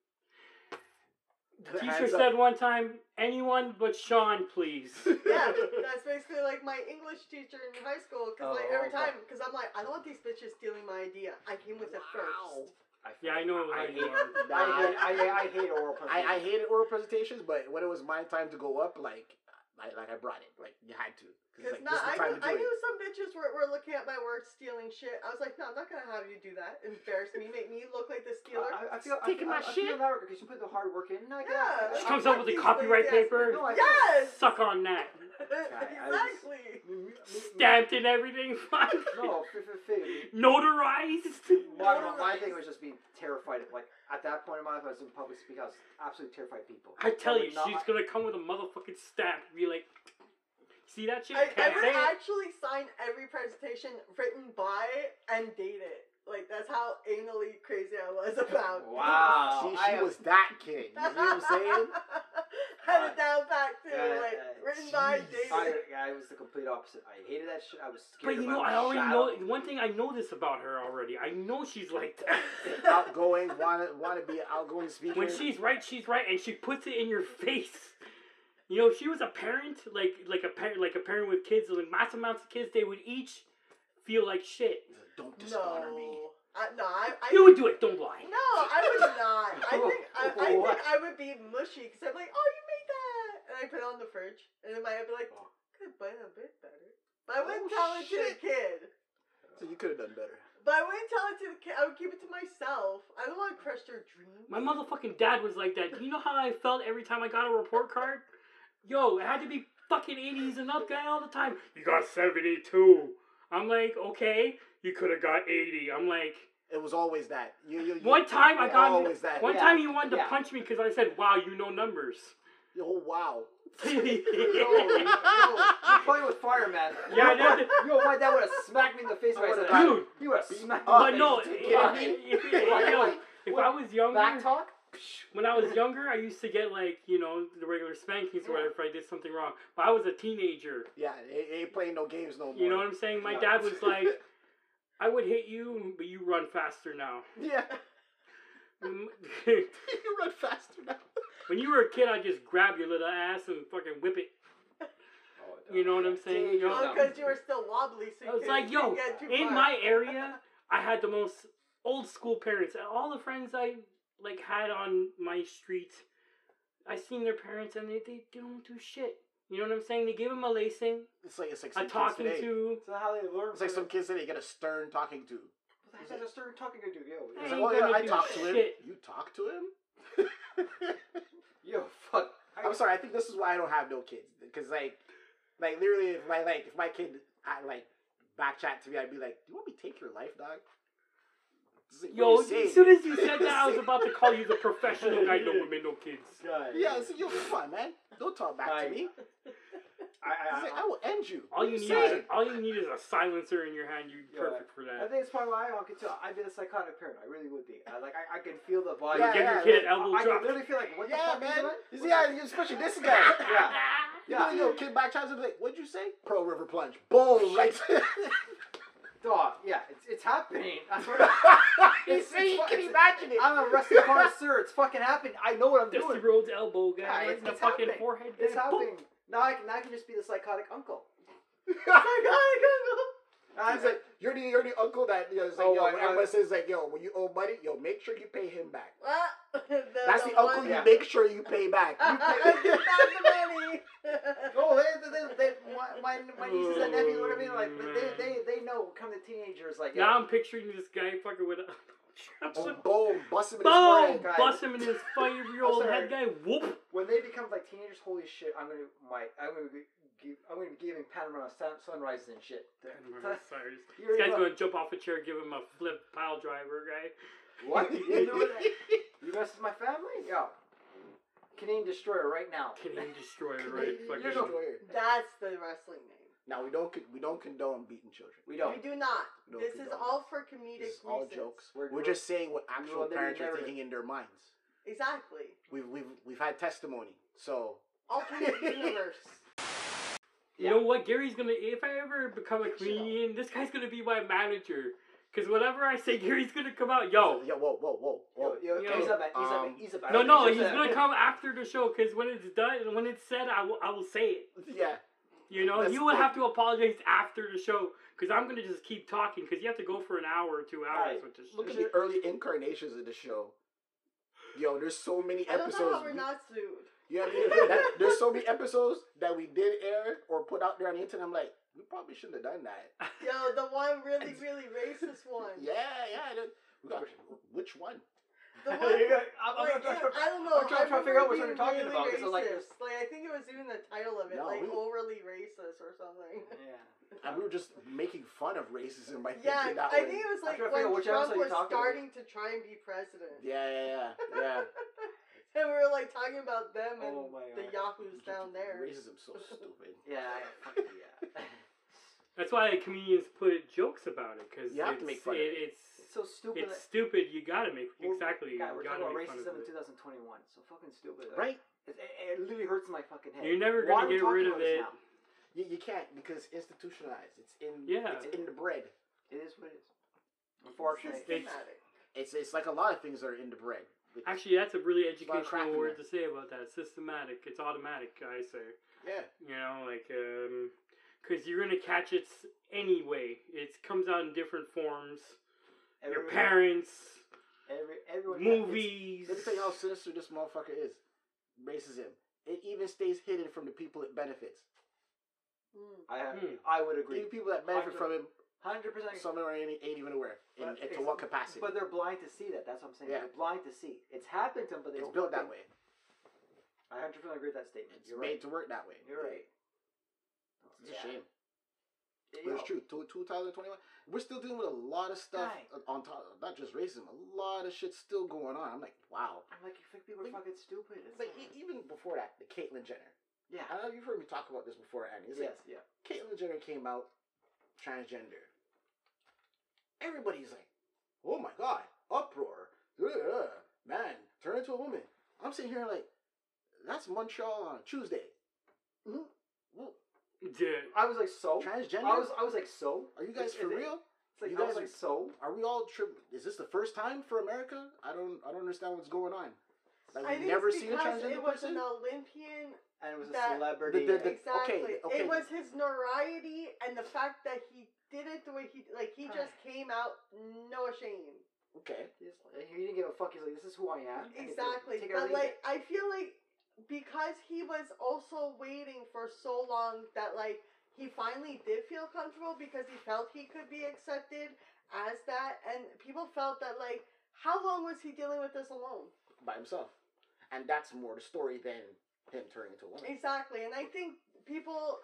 The teacher said one time, anyone but Sean, please. Yeah, that's basically like my English teacher in high school. Cause like every time, cause I'm like, I don't want these bitches stealing my idea. I came with it first. Yeah, I know how I you hate- are. I hate oral presentations. I hated oral presentations, but when it was my time to go up, like I brought it. Like you had to. Cause Like, not, this is the time to do I it. knew some bitches were looking at my work stealing shit. I was like, no, I'm not gonna have you do that. Embarrass me, make me look like the stealer. I feel Taking my I shit. feel that because you put the hard work in. No, I get Yeah. it. She comes up with the copyright paper. No, I- Yes! Suck on that. Exactly. Stamped and everything. No, Notarized. my thing was just being terrified. Like at that point in my life, I was in public speaking. I was absolutely terrified of people. I tell would you, not- she's gonna come with a motherfucking stamp. Be like, see that shit? I Can't would say it. actually sign every presentation written by and date it. Like that's how anally crazy I was about. Wow. She was that kid. You see what I'm saying? Had it down back too, Yeah, like yeah. written by, Jeez. dated. I was the complete opposite. I hated that shit. I was But scared. you of know, my I already shadow. know one thing. I know this about her already. I know she's like that. Outgoing, want to be an outgoing speaker. When she's right, and she puts it in your face. You know, if she was a parent, like a parent with kids, like mass amounts of kids, they would each feel like shit. Don't dishonor me. I You would do it. Don't lie. No, I would not. I think What? I would be mushy because I'm like, oh, you made that, and I put it on the fridge, and then my I'd be like, could have been a bit better. But I wouldn't tell it to the kid. So you could have done better. But I wouldn't tell it to the kid. I would keep it to myself. I don't want to crush their dreams. My motherfucking dad was like that. You know how I felt every time I got a report card? Yo, it had to be fucking 80s and up guy all the time. You got 72. I'm like, okay, you could have got 80. I'm like, It was always that. You one time I got always that. one Yeah. time he wanted to Yeah. punch me because I said, "Wow, you know numbers." Oh wow. You're playing with fire, man. Yeah, I did. My dad would have smacked me in the face if I said Dude. that. He would have smacked me Oh, in But the no, face. if I was younger, Back talk? when I was younger, I used to get like, you know, the regular spankings or whatever if I did something wrong. But I was a teenager. Yeah, ain't playing no games no more. You know what I'm saying? My dad was like, I would hit you, but you run faster now. Yeah. When You run faster now. you were a kid, I'd just grab your little ass and fucking whip it. You know what I'm saying? Yo, Oh, because you were still wobbly, so you I was like, yo, couldn't get too in far. my area, I had the most old school parents. And all the friends I like had on my street, I seen their parents and they don't do shit. You know what I'm saying? They give them a lacing, It's like a some kids talking today. to. So how they learn? It's like some kids today get a stern talking to. What the heck is a stern talking to do? Yo, I It's ain't like, oh yeah, gonna I do talk to him. shit. You talk to him? yo, fuck. I'm sorry. I think this is why I don't have no kids. Because like literally, if my kid, back chat to me, I'd be like, "Do you want me to take your life, dog?" It's like, Yo, what are you as saying? soon as you said that, I was about to call you the professional guy. No women, no kids. Yeah, so yo, come on, man. Don't talk back to me. It's like, I will end you. All you need is a silencer in your hand. You're perfect for I that. think it's probably why I could too. I'd be the psychotic parent. I really would be. I can feel the vibe. Yeah, Get your kid at elbow I drop. can literally feel like, what the Yeah, fuck man. is Yeah, especially this guy. Yeah. Yeah, yo, kid back chat and be like, "What'd you say?" Pearl River plunge. Boom, right. Dog, yeah, it's happening. I swear. You see, you can imagine it. I'm a wrestling connoisseur. It's fucking happening. I know what I'm Dusty doing. Rhodes elbow guy Yeah, right in the it's fucking happening. forehead. It's guy. Boom. happening. Now I can just be the psychotic uncle. He's like, you're the uncle that it's like, Oh, yo, I- when everybody says like, yo, when you owe money, yo, make sure you pay him back. That's the uncle one- you make sure you pay back. Give back the money. Oh, my nieces and nephews, whatever, you know, like they know. Come to teenagers, like Now I'm picturing this guy fucking with a. Boom, bust him in his Boom! forehead. guy. Bust him in his 5-year-old I'm sorry. head guy. Whoop! when they become like teenagers, holy shit, I'm gonna be giving panorama sunrises and shit. Sorry. You This already guy's know. gonna jump off a chair, give him a flip pile driver guy. What? You doing that? You mess with my family? Yo. Canadian Destroyer right now. Canadian Destroyer, right? Fucking. You're no- That's the wrestling name. Now we don't condone beating children. We don't. We do not. No, This we is don't. all for comedic This is all reasons. jokes. We're- We're just saying what actual we're living parents are narrative. thinking in their minds. Exactly. We've had testimony. So Alternate universe. You know what? Gary's gonna. If I ever become a comedian, this guy's gonna be my manager. Cause whatever I say, Gary's gonna come out. Yo. whoa. Yo, Yo. he's a No. He's gonna come after the show. Cause when it's done, when it's said, I will say it. Yeah. You know, That's you will cool. have to apologize after the show. Cause I'm gonna just keep talking. Cause you have to go for an hour or 2 hours Right. with this. Look at shit. the early incarnations of the show. Yo, there's so many I don't episodes. know how we're not sued. Yeah, there's so many episodes that we did air or put out there on the internet. I'm like, we probably shouldn't have done that. Yo, the one really racist one. Yeah. We got which one? The one, I'm like, trying I don't know. I'm trying to figure out what remember you're talking being about. really 'Cause I'm like, racist. Like, I think it was even the title of it, No, like we- overly racist or something. Yeah. And we were just making fun of racism by Yeah, thinking that I way. think it was I'm like trying to figure out when which Trump episode you're was talking about. starting to try and be president. Yeah. And we were like talking about them and Oh my the God. Yahoos down there. Racism's so stupid. Yeah. Yeah. That's why comedians put jokes about it. Cause You have to make fun of it. It's so stupid. It's stupid. You gotta make Well, exactly. God, you we're gotta talking about make fun of racism in it. 2021. So fucking stupid. Right? It literally hurts my fucking head. You're never Why gonna are we get talking rid about of this it. now? You can't because institutionalized. It's in Yeah. it's in the bread. It is what it is. Unfortunately. Systematic. It's like a lot of things that are in the bread. Actually, that's a really lot of crack educational in word there. to say about that. Systematic. It's automatic, I say. Yeah. You know, like, because you're gonna catch it anyway. It comes out in different forms. Your Everyone- parents, everyone movies. Let me tell you how sinister this motherfucker is. Racism. It even stays hidden from the people it benefits. I would agree. Even people that benefit from him, 100%. some of them ain't even aware. But And to it's- what capacity? But they're blind to see that. That's what I'm saying. Yeah. They're blind to see. It's happened to them, but they it's don't built that fucking- way. I 100% agree with that statement. It's You're made right. to work that way. You're right. It's Yeah. a shame. You But it's know, true. 2021, we're still dealing with a lot of stuff Right. on top of not just racism. A lot of shit's still going on. I'm like, wow. I'm like, you think people are fucking stupid? It's But like- even before that, the Caitlyn Jenner. yeah. I know you've heard me talk about this before, Annie. It's Yes. like, Yeah. Caitlyn Jenner came out transgender. Everybody's like, oh my god, uproar. Ugh, man, turn into a woman. I'm sitting here like, that's Montreal on a Tuesday. Well, Dude, I was like, so. transgender? I was like, so. Are you guys for real? It's like You I was guys like, so. Are we all Is this the first time for America? I don't understand what's going on. Like, I we've think never it's seen a because transgender it was person? an Olympian. And it was a That- celebrity. the- Exactly. okay. It was his notoriety and the fact that he did it the way he just came out no shame. Okay. He didn't give a fuck. He's like, this is who I am. and if you Exactly. take it or But leave like it. I feel like because he was also waiting for so long that like he finally did feel comfortable because he felt he could be accepted as that, and people felt that like how long was he dealing with this alone? By himself. And that's more the story than him turning into a woman. Exactly, and I think people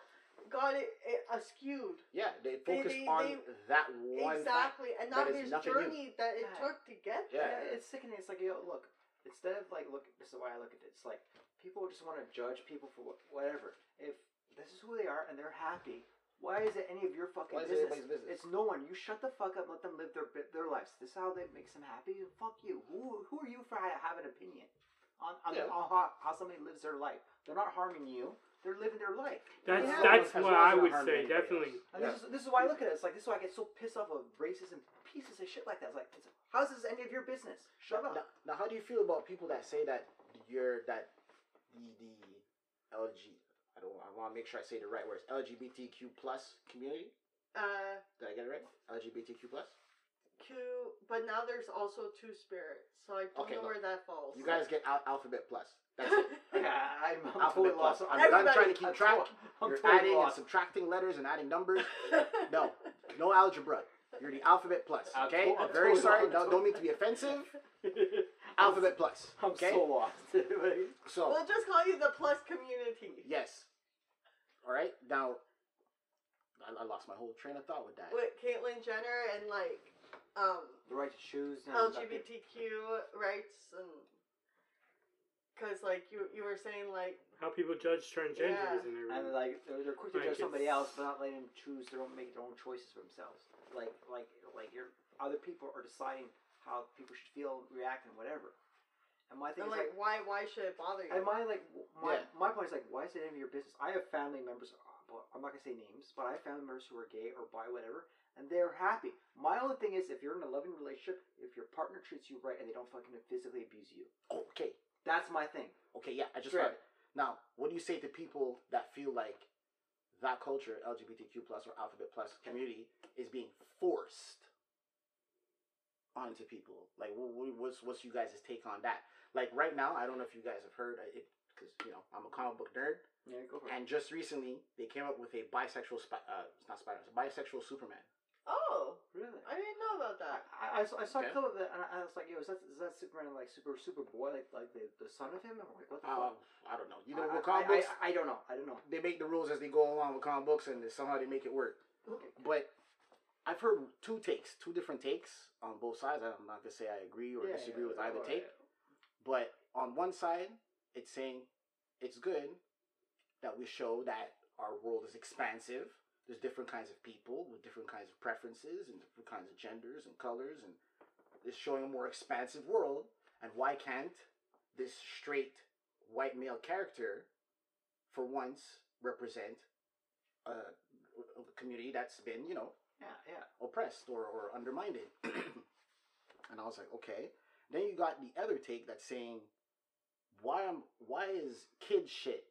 got it askewed. Yeah, they focus they- on that one fact. Exactly, and not that is his nothing new. journey that it Yeah. took to get Yeah. there. It's sickening. It's like, yo, look, instead of like, look, this is the way I look at it. It's like people just want to judge people for whatever. If this is who they are and they're happy, why is it any of your fucking Why is it business? anybody's business? It's no one. You shut the fuck up. And let them live their lives. This is how that makes them happy. Fuck you. Who are you for to have an opinion on Yeah. how somebody lives their life? They're not harming you. They're living their life. That's Yeah. that's As what long as I they're would not say. harming anybody Definitely. else. And Yeah. this is why I look at it. It's like this is why I get so pissed off of racists and pieces of shit like that. It's like, how's this any of your business? Shut up. Now, how do you feel about people that say that the LG? I want to make sure I say the right words. LGBTQ plus community. Did I get it right? LGBTQ plus. But now there's also two spirits, so I don't Okay, know look. where that falls. You guys get alphabet plus. That's it. I'm Alphabet totally plus. lost. I'm done Everybody- trying to keep track. I'm You're totally adding and lost. subtracting letters and adding numbers. No algebra. You're the alphabet plus. I'm Okay. I'm I'm very totally sorry. lost. Don't mean to be offensive. Alphabet plus. I'm Okay. so lost. So We'll just call you the plus community. yes. All right. Now I lost my whole train of thought with that. With Caitlyn Jenner and like The right to choose. And LGBTQ rights and because like you were saying like How people judge transgenders and everything. And like they're quick to Like, judge somebody it's- else, but not letting them choose their own, make their own choices for themselves. Like your other people are deciding how people should feel, react, and whatever. And my thing and is like why should it bother you? and Yeah. my point is like, why is it any of your business? I have family members. I'm not gonna say names, but I have family members who are gay or bi, whatever, and they're happy. My only thing is, if you're in a loving relationship, if your partner treats you right and they don't fucking physically abuse you, Okay. that's my thing. Okay. Yeah. I just Straight. got it. Now, what do you say to people that feel like that culture, LGBTQ plus or alphabet plus community, is being forced onto people? Like, what's you guys' take on that? Like right now, I don't know if you guys have heard it because I'm a comic book nerd, Yeah, go for it. and just recently they came up with a bisexual it's not Spider, it's a bisexual Superman. Oh, Really? I didn't know about that. I saw Okay. a clip of that, and I was like, "Yo, is that Superman like super boy, like the son of him?" I'm like, "What the fuck?" I don't know. You know, with comic books, I don't know. I don't know. they make the rules as they go along with comic books, and somehow they make it work. But I've heard two different takes on both sides. I'm not gonna say I agree or disagree with either take. But on one side, it's saying it's good that we show that our world is expansive. There's different kinds of people with different kinds of preferences and different kinds of genders and colors, and it's showing a more expansive world. And why can't this straight white male character, for once, represent a community that's been, Yeah. oppressed or undermined? And I was like, okay. Then you got the other take that's saying, why is kid shit?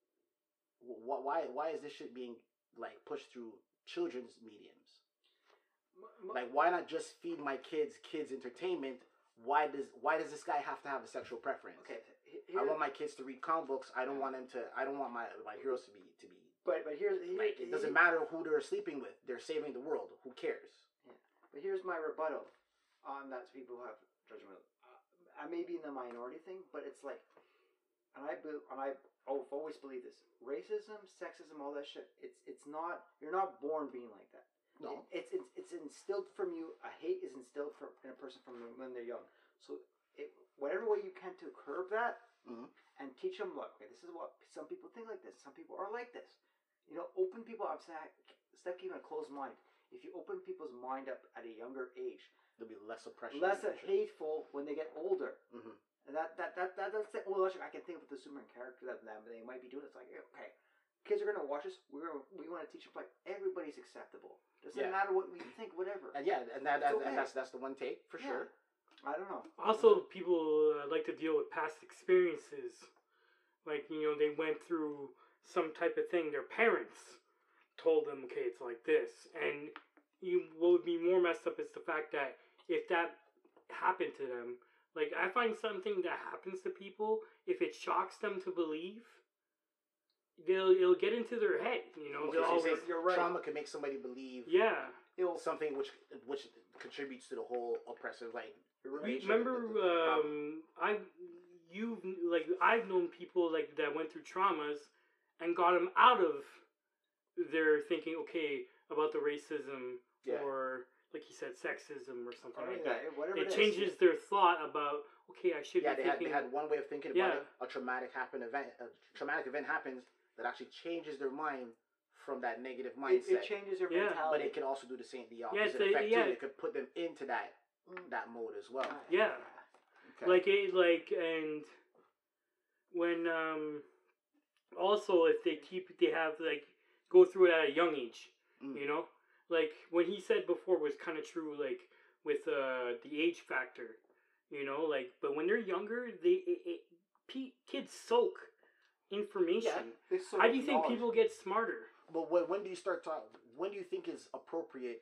Why is this shit being like pushed through children's mediums? Like, why not just feed my kids entertainment? Why does this guy have to have a sexual preference? Okay. I want my kids to read comic books. I don't want my heroes to be. But here's Like, it doesn't matter who they're sleeping with. They're saving the world. Who cares? But here's my rebuttal on that to people who have judgment. I may be in the minority thing, but it's like, I've always believed this: racism, sexism, all that shit. It's not. You're not born being like that. No. It's instilled from you. A hate is instilled in a person from when they're young. So whatever way you can to curb that, Mhm. and teach them, look, okay, this is what some people think like this. Some people are like this. Open people up. Instead keeping a closed mind. If you open people's mind up at a younger age, There'll be less oppression. less in the future. hateful when they get older. Mhm. And that's the only logic I can think with the Superman character that they might be doing. It's like, okay, kids are gonna watch us. We want to teach them like everybody's acceptable. Doesn't Yeah. matter what we think, whatever. And yeah, and It's okay. that's the one take for Yeah. sure. I don't know. Also, people like to deal with past experiences. Like, they went through some type of thing. Their parents told them, okay, it's like this. And what would be more messed up is the fact that if that happened to them, like, I find something that happens to people, if it shocks them to believe, it'll get into their head, Okay, they'll so always, say you're right. trauma can make somebody believe yeah. something which contributes to the whole oppressive Remember, I've known people like that went through traumas and got them out of they're thinking, okay, about the racism Yeah. or, like he said, sexism or something Or like anything, that. whatever It it is. changes their thought about, okay, I should Yeah, be they thinking. had one way of thinking Yeah. about it. A traumatic event happens that actually changes their mind from that negative mindset. It changes your Yeah. mentality. But it can also do the opposite they- effect yeah. too. It could put them into that mode as well. Right. Yeah. Okay. And when also if they have like go through it at a young age, Mm. you know, like what he said before was kind of true, like with the age factor, you know, like but when they're younger, kids soak information. It's so How do you think knowledge. people get smarter? But when do you start talking? When do you think is appropriate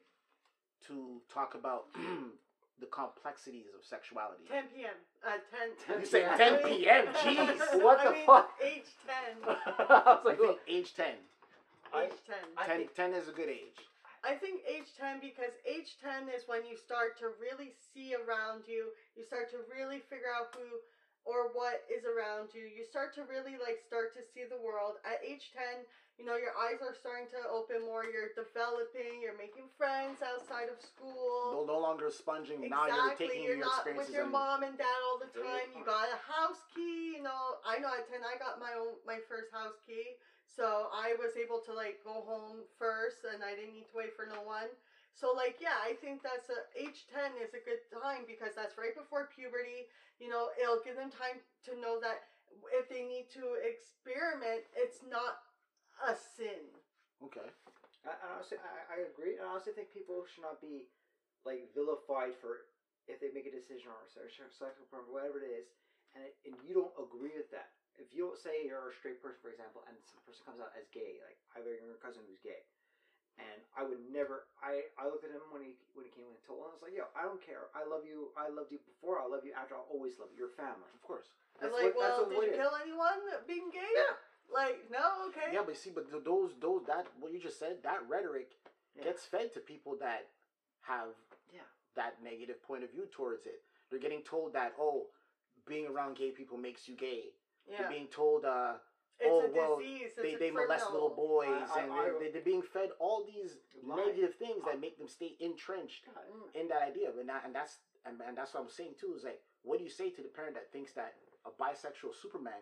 to talk about the complexities of sexuality? 10 p.m. 10. You said Yeah. 10 p.m. Jeez. What the fuck? Age 10. I was I like, think age 10. I- Age 10. 10 is a good age. I think age 10 because age 10 is when you start to really see around you. You start to really figure out who or what is around you. You start to really start to see the world. At age 10, you know, your eyes are starting to open more. You're developing. You're making friends outside of school. No longer sponging. Now you're taking You're your not experiences. with your and- mom and dad all the Very time. You got a house key. You know, I know at 10 I got my first house key. So I was able to go home first, and I didn't need to wait for no one. So yeah, I think that's age 10 is a good time because that's right before puberty. You know, it'll give them time to know that if they need to experiment, it's not a sin. Okay. I honestly, I agree. I honestly think people should not be vilified for if they make a decision or a sexual preference, whatever it is, and you don't agree with that. If you don't say you're a straight person, for example, and some person comes out as gay, like I have a younger cousin who's gay, and I would never. I looked at him when he came and told him, I was like, yo, I don't care. I love you. I loved you before. I love you after. I'll always love you. You're family. Of course. Did That's you what it is. kill anyone being gay? Yeah. No, okay. Yeah, but see, but those that what you just said, that rhetoric gets fed to people that have that negative point of view towards it. They're getting told that being around gay people makes you gay. Yeah. They're being told It's a disease. It's they a molest little criminal. boys and they're being fed all these Lies. negative things that make them stay entrenched in that idea. And that's what I'm saying too. Is what do you say to the parent that thinks that a bisexual Superman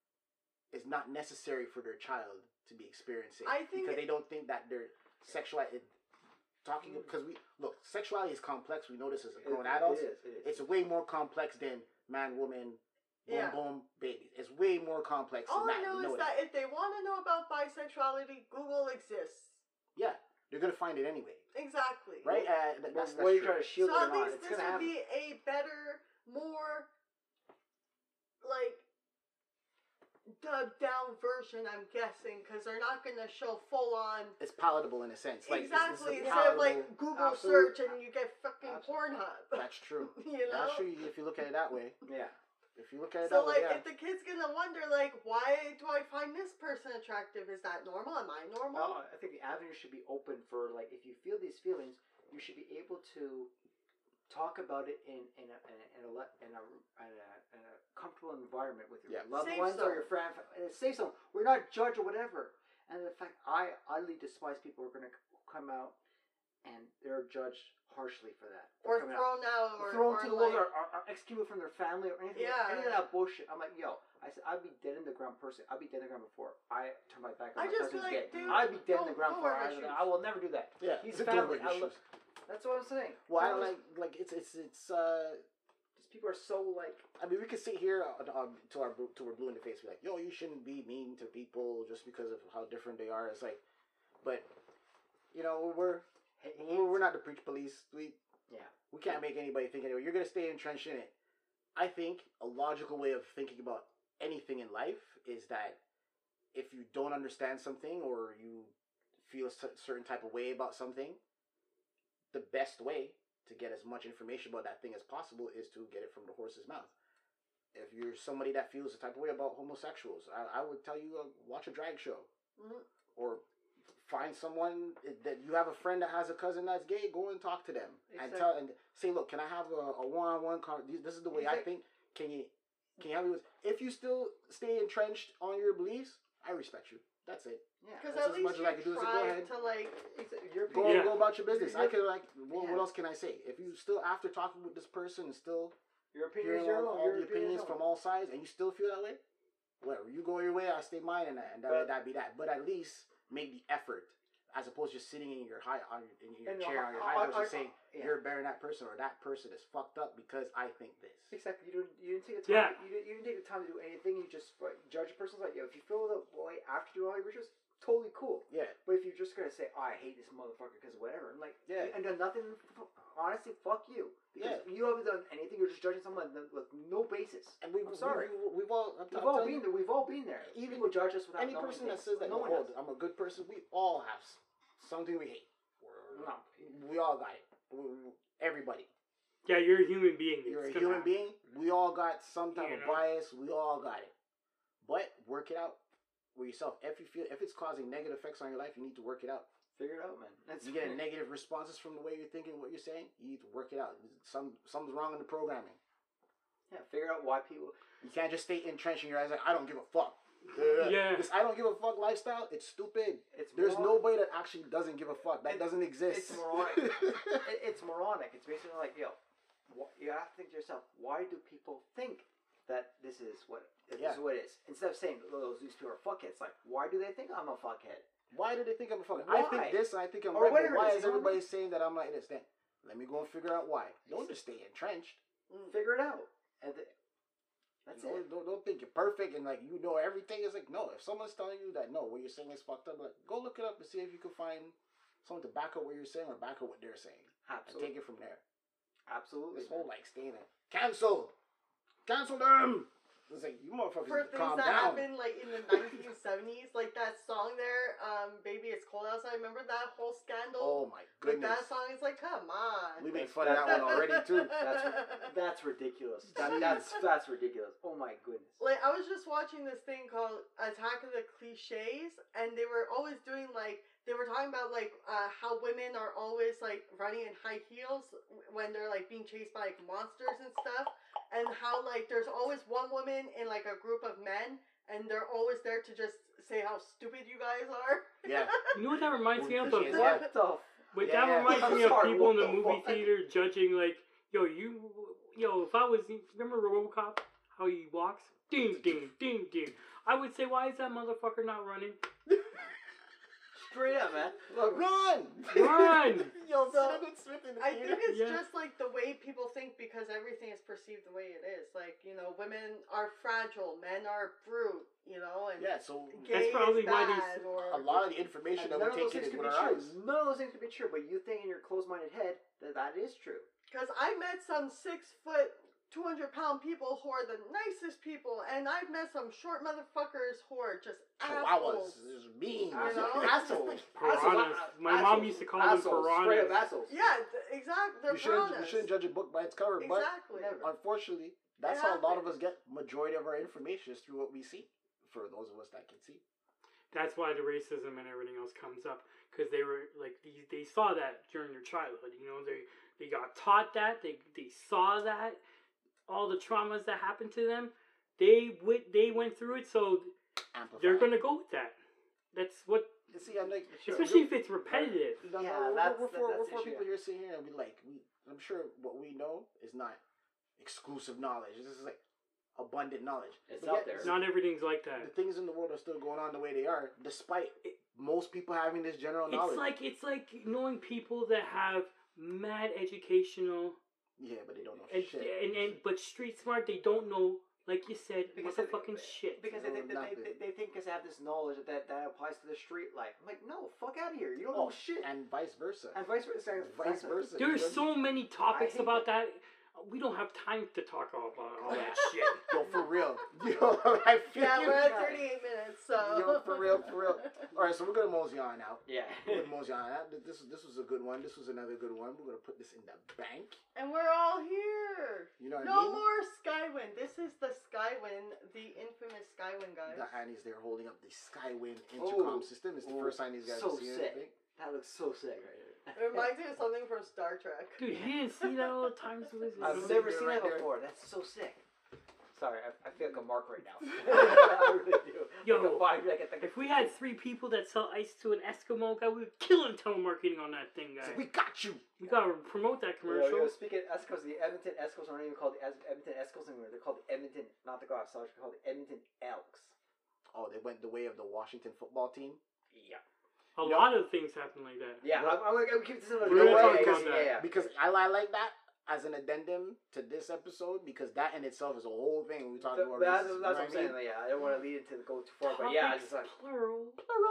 is not necessary for their child to be experiencing? I think because they don't think that their sexuality. Because sexuality is complex. We know this as grown adults. It is. It's way more complex than man, woman, boom, Yeah. boom, baby. It's way more complex All than I that. know We know is that if they want to know about bisexuality, Google exists. Yeah, they're gonna find it anyway, Exactly. right? That's what are you true. trying to shield So it or at not? least It's this gonna would happen. be a better, more dubbed down version, I'm guessing, because they're not going to show full on. It's palatable in a sense. Exactly. It's Instead of palatable. Google Absolute- search and you get fucking Absolute- Pornhub. That's true. You know? That's true if you look at it that way. Yeah. If you look at it So that way, yeah. if the kid's gonna wonder why do I find this person attractive? Is that normal? Am I normal? Well, I think the avenue should be open for if you feel these feelings, you should be able to talk about it in a comfortable environment with your loved Safe ones or zone. your friend. Say so. We're not judge or whatever. And the fact I utterly despise people who are going to come out and they're judged harshly for that. Or They're coming out. thrown out, or Thrown to the wolves, like, or executed from their family, or anything. Yeah. Any of that bullshit. I'm like, yo, I said, I'd be dead in the ground person. I'd be dead in the ground before I turn my back on I my just feel cousin's like, gay. dude, I'd be dead in the ground don't before wear my shoes. I will never do that. Yeah, He's don't family. wear I your look. shoes. That's what I'm saying. Well, I Families- like it's These people are so I mean, we could sit here to our blue in the face, be like, yo, you shouldn't be mean to people just because of how different they are. It's but you know, we're not the preach police. We can't make anybody think anyway. You're gonna stay entrenched in it. I think a logical way of thinking about anything in life is that if you don't understand something or you feel a certain type of way about something, the best way to get as much information about that thing as possible is to get it from the horse's mouth. If you're somebody that feels the type of way about homosexuals, I would tell you watch a drag show, or find someone that you have a friend that has a cousin that's gay. Go and talk to them and say, look, can I have a one-on-one conversation? This is the way I think. Can you help me with? If you still stay entrenched on your beliefs, I respect you. That's it. Yeah. Because That's at as least much as I can do you is go tried ahead. to like. Your Go, opinion. Yeah. go about your business. I could like. What Yeah. else can I say? If you still after talking with this person and still Your opinion is hearing your all, own. all Your the opinion opinions is from your own. all sides, and you still feel that way, whatever. You go your way, I stay mine, and that But- that be that. But at least make the effort, as opposed to just sitting in your in your And chair on your I- high horse I- and saying yeah. you're better than that person or that person is fucked up because I think this. Exactly. You didn't take the time. Yeah. You didn't take the time to do anything. You just judge a person's like, yo. If you feel the way after doing all your research, totally cool. Yeah, But if you're just gonna say, "Oh, I hate this motherfucker" because whatever, I'm like, Yeah. and done nothing. Honestly, fuck you. Because Yeah. you haven't done anything. You're just judging someone with no basis. and I'm sorry. we've all We've all been there. We've all been there. Even People judge us without any knowing person that things. says that no one oh, does. I'm a good person, we all have something we hate. No. We all got it. Everybody. Yeah, you're a human being. You're a It's gonna human happen. being. We all got some type You of know? bias. We all got it. But work it out with yourself. If it's causing negative effects on your life, you need to work it out. Figure it out, man. That's You get negative responses from the way you're thinking, what you're saying. You need to work it out. Something's wrong in the programming. Yeah, figure out why people. You can't just stay entrenched in your eyes like I don't give a fuck. Yeah. This I don't give a fuck lifestyle. It's stupid. It's There's moronic. nobody that actually doesn't give a fuck. That doesn't exist. It's moronic. It's moronic. It's basically like, yo, you have to think to yourself, why do people think that this is what this Yeah. is what it is? Instead of saying, oh, these people are fuckheads, like, why do they think I'm a fuckhead? Why do they think I'm a fucking? Why? I think this, and I think I'm Or right. But whatever why it is, is you know what I everybody saying that I'm like this? Then let me go and figure out why. Don't just stay entrenched. Figure it out. And that's You know, it. don't think you're perfect and like you know everything. It's like no. If someone's telling you that no, what you're saying is fucked up, like go look it up and see if you can find someone to back up what you're saying or back up what they're saying and Absolutely. take it from there. Absolutely. This whole like staying there, cancel them. It's like you For motherfuckers things calm that down. happened like in the 1970s, like that song there, "Baby It's Cold Outside." Remember that whole scandal? Oh my With goodness, that song, it's like, come on. we made fun of that one already too. That's ridiculous. That's ridiculous. Oh my goodness. Like, I was just watching this thing called Attack of the Cliches, and they were always doing, like, they were talking about, like, how women are always, like, running in high heels when they're, like, being chased by, like, monsters and stuff, and how, like, there's always one woman in, like, a group of men, and they're always there to just say how stupid you guys are. Yeah. You know what that reminds me of? Well, Of Yeah. What the? But Yeah, that yeah. reminds I'm me of sorry, people in the what the movie fuck? theater judging, like, if I was, remember RoboCop? How he walks? Ding, ding, ding, ding. I would say, why is that motherfucker not running? Straight up, man. Run! Run! Yo, So, Cinnamon Smith in the I theater. think it's Yeah. just like the way people think because everything is perceived the way it is. Like, women are fragile, men are brute, and Yeah, so gay That's probably is why bad, they- or a lot of the information And that none we of those take things in could is be with our true. eyes. None of those things could be true, but you think in your closed-minded head that is true. because I met some 6 foot, 200-pound people who are the nicest people, and I've met some short motherfuckers who are just assholes. Chihuahuas is mean. You know? Assholes. Piranhas. My mom used to call them Straight up piranhas. assholes. Yeah, exactly. They're You shouldn't piranhas. judge a book by its cover, Exactly. Never. but unfortunately, that's It how a lot of us happens. get majority of our information is through what we see. For those of us that can see, That's why the racism and everything else comes up, because they were like they saw that during their childhood. They got taught that, they saw that, all the traumas that happened to them, they went through it, so amplify. they're gonna go with that. That's what, You see, I'm like, especially if it's repetitive. Yeah, that's we're the four issue. people here sitting here, and I'm sure what we know is not exclusive knowledge. This is like abundant knowledge. It's But out yet, there. Not everything's like The that. things in the world are still going on the way they are, despite most people having this general knowledge. It's like knowing people that have mad educational Yeah, but they don't know and shit. but street smart. They don't know, like you said, motherfucking shit. Because No, they think nothing. they think because they have this knowledge that applies to the street life. I'm like, no, fuck out of here. You don't Oh, know shit. and vice versa. And vice versa. Vice versa. There's so many topics I hate about that. We don't have time to talk about all that shit. Yo, for real. Yo, I feel Yeah, you. we're at 38 minutes, so. Yo, for real. All right, so we're gonna mosey on now. Yeah. We're gonna mosey on. This was a good one. This was another good one. We're gonna put this in the bank. And we're all here. You know what I No mean? more Skywin. This is the Skywin, the infamous Skywin, guys. Got Annie's there holding up the Skywin intercom system. It's the first time these guys so have seen sick. anything. That looks so sick right here. It reminds me of something from Star Trek. Dude, you didn't see that all the times with I've It's never sitting seen right that there. before. That's so sick. Sorry, I feel like a mark right now. I really do. Yo, if we had 3 people that sell ice to an Eskimo guy, we would kill him telemarketing on that thing, guy. So we got you. We gotta promote that commercial. Speaking of Eskimos, the Edmonton Eskimos aren't even called the Edmonton Eskimos anymore. They're called the Edmonton, not the Goss, they're called the Edmonton Elks. Oh, they went the way of the Washington football team. Yeah. A lot of things happen like that. Yeah, Well, I'm gonna keep this in We're gonna talk because, about that. yeah. Because I like that as an addendum to this episode, because that in itself is a whole thing. We talked about That's racism, what I'm you know what I saying. mean? Yeah, I don't want to lead it to go too far, but yeah, I just like. plural.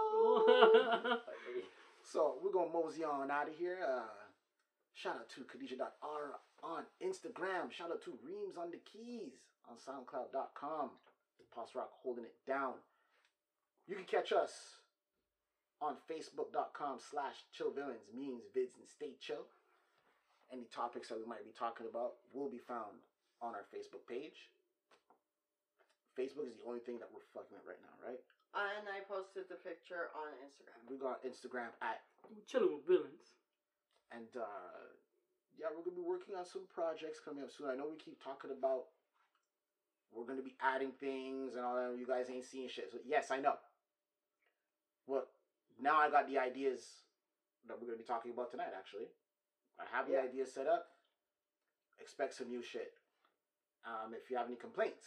So we're gonna mosey on out of here. Shout out to Khadija.R on Instagram. Shout out to Reams on the keys on SoundCloud.com. Post Rock holding it down. You can catch us on Facebook.com/chillvillains, memes, vids, and stay chill. Any topics that we might be talking about will be found on our Facebook page. Facebook is the only thing that we're fucking with right now, right? And I posted the picture on Instagram. We got Instagram at, Chilling with villains. and yeah, we're gonna be working on some projects coming up soon. I know we keep talking about we're gonna be adding things and all that. You guys ain't seeing shit. So yes, I know. Well, now I got the ideas that we're gonna be talking about tonight. Actually, I have the ideas set up. Expect some new shit. If you have any complaints,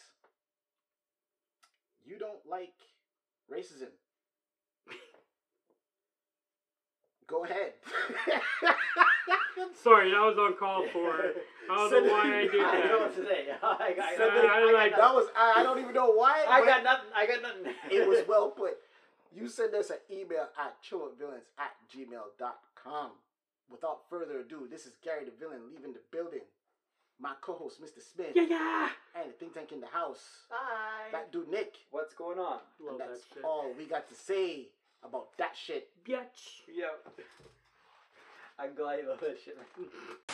you don't like racism, go ahead. Sorry, that was uncalled for. I don't know why I did I that. know today. I don't even know why. I but got nothing. It was well put. You send us an email at chillwithvillains@gmail.com. Without further ado, this is Gary the Villain leaving the building. My co-host, Mr. Smith. Yeah. And the think tank in the house. Bye. That dude, Nick. What's going on? Love And that that's shit. all we got to say about that shit. Bitch. Yeah. I'm glad you love that shit, man.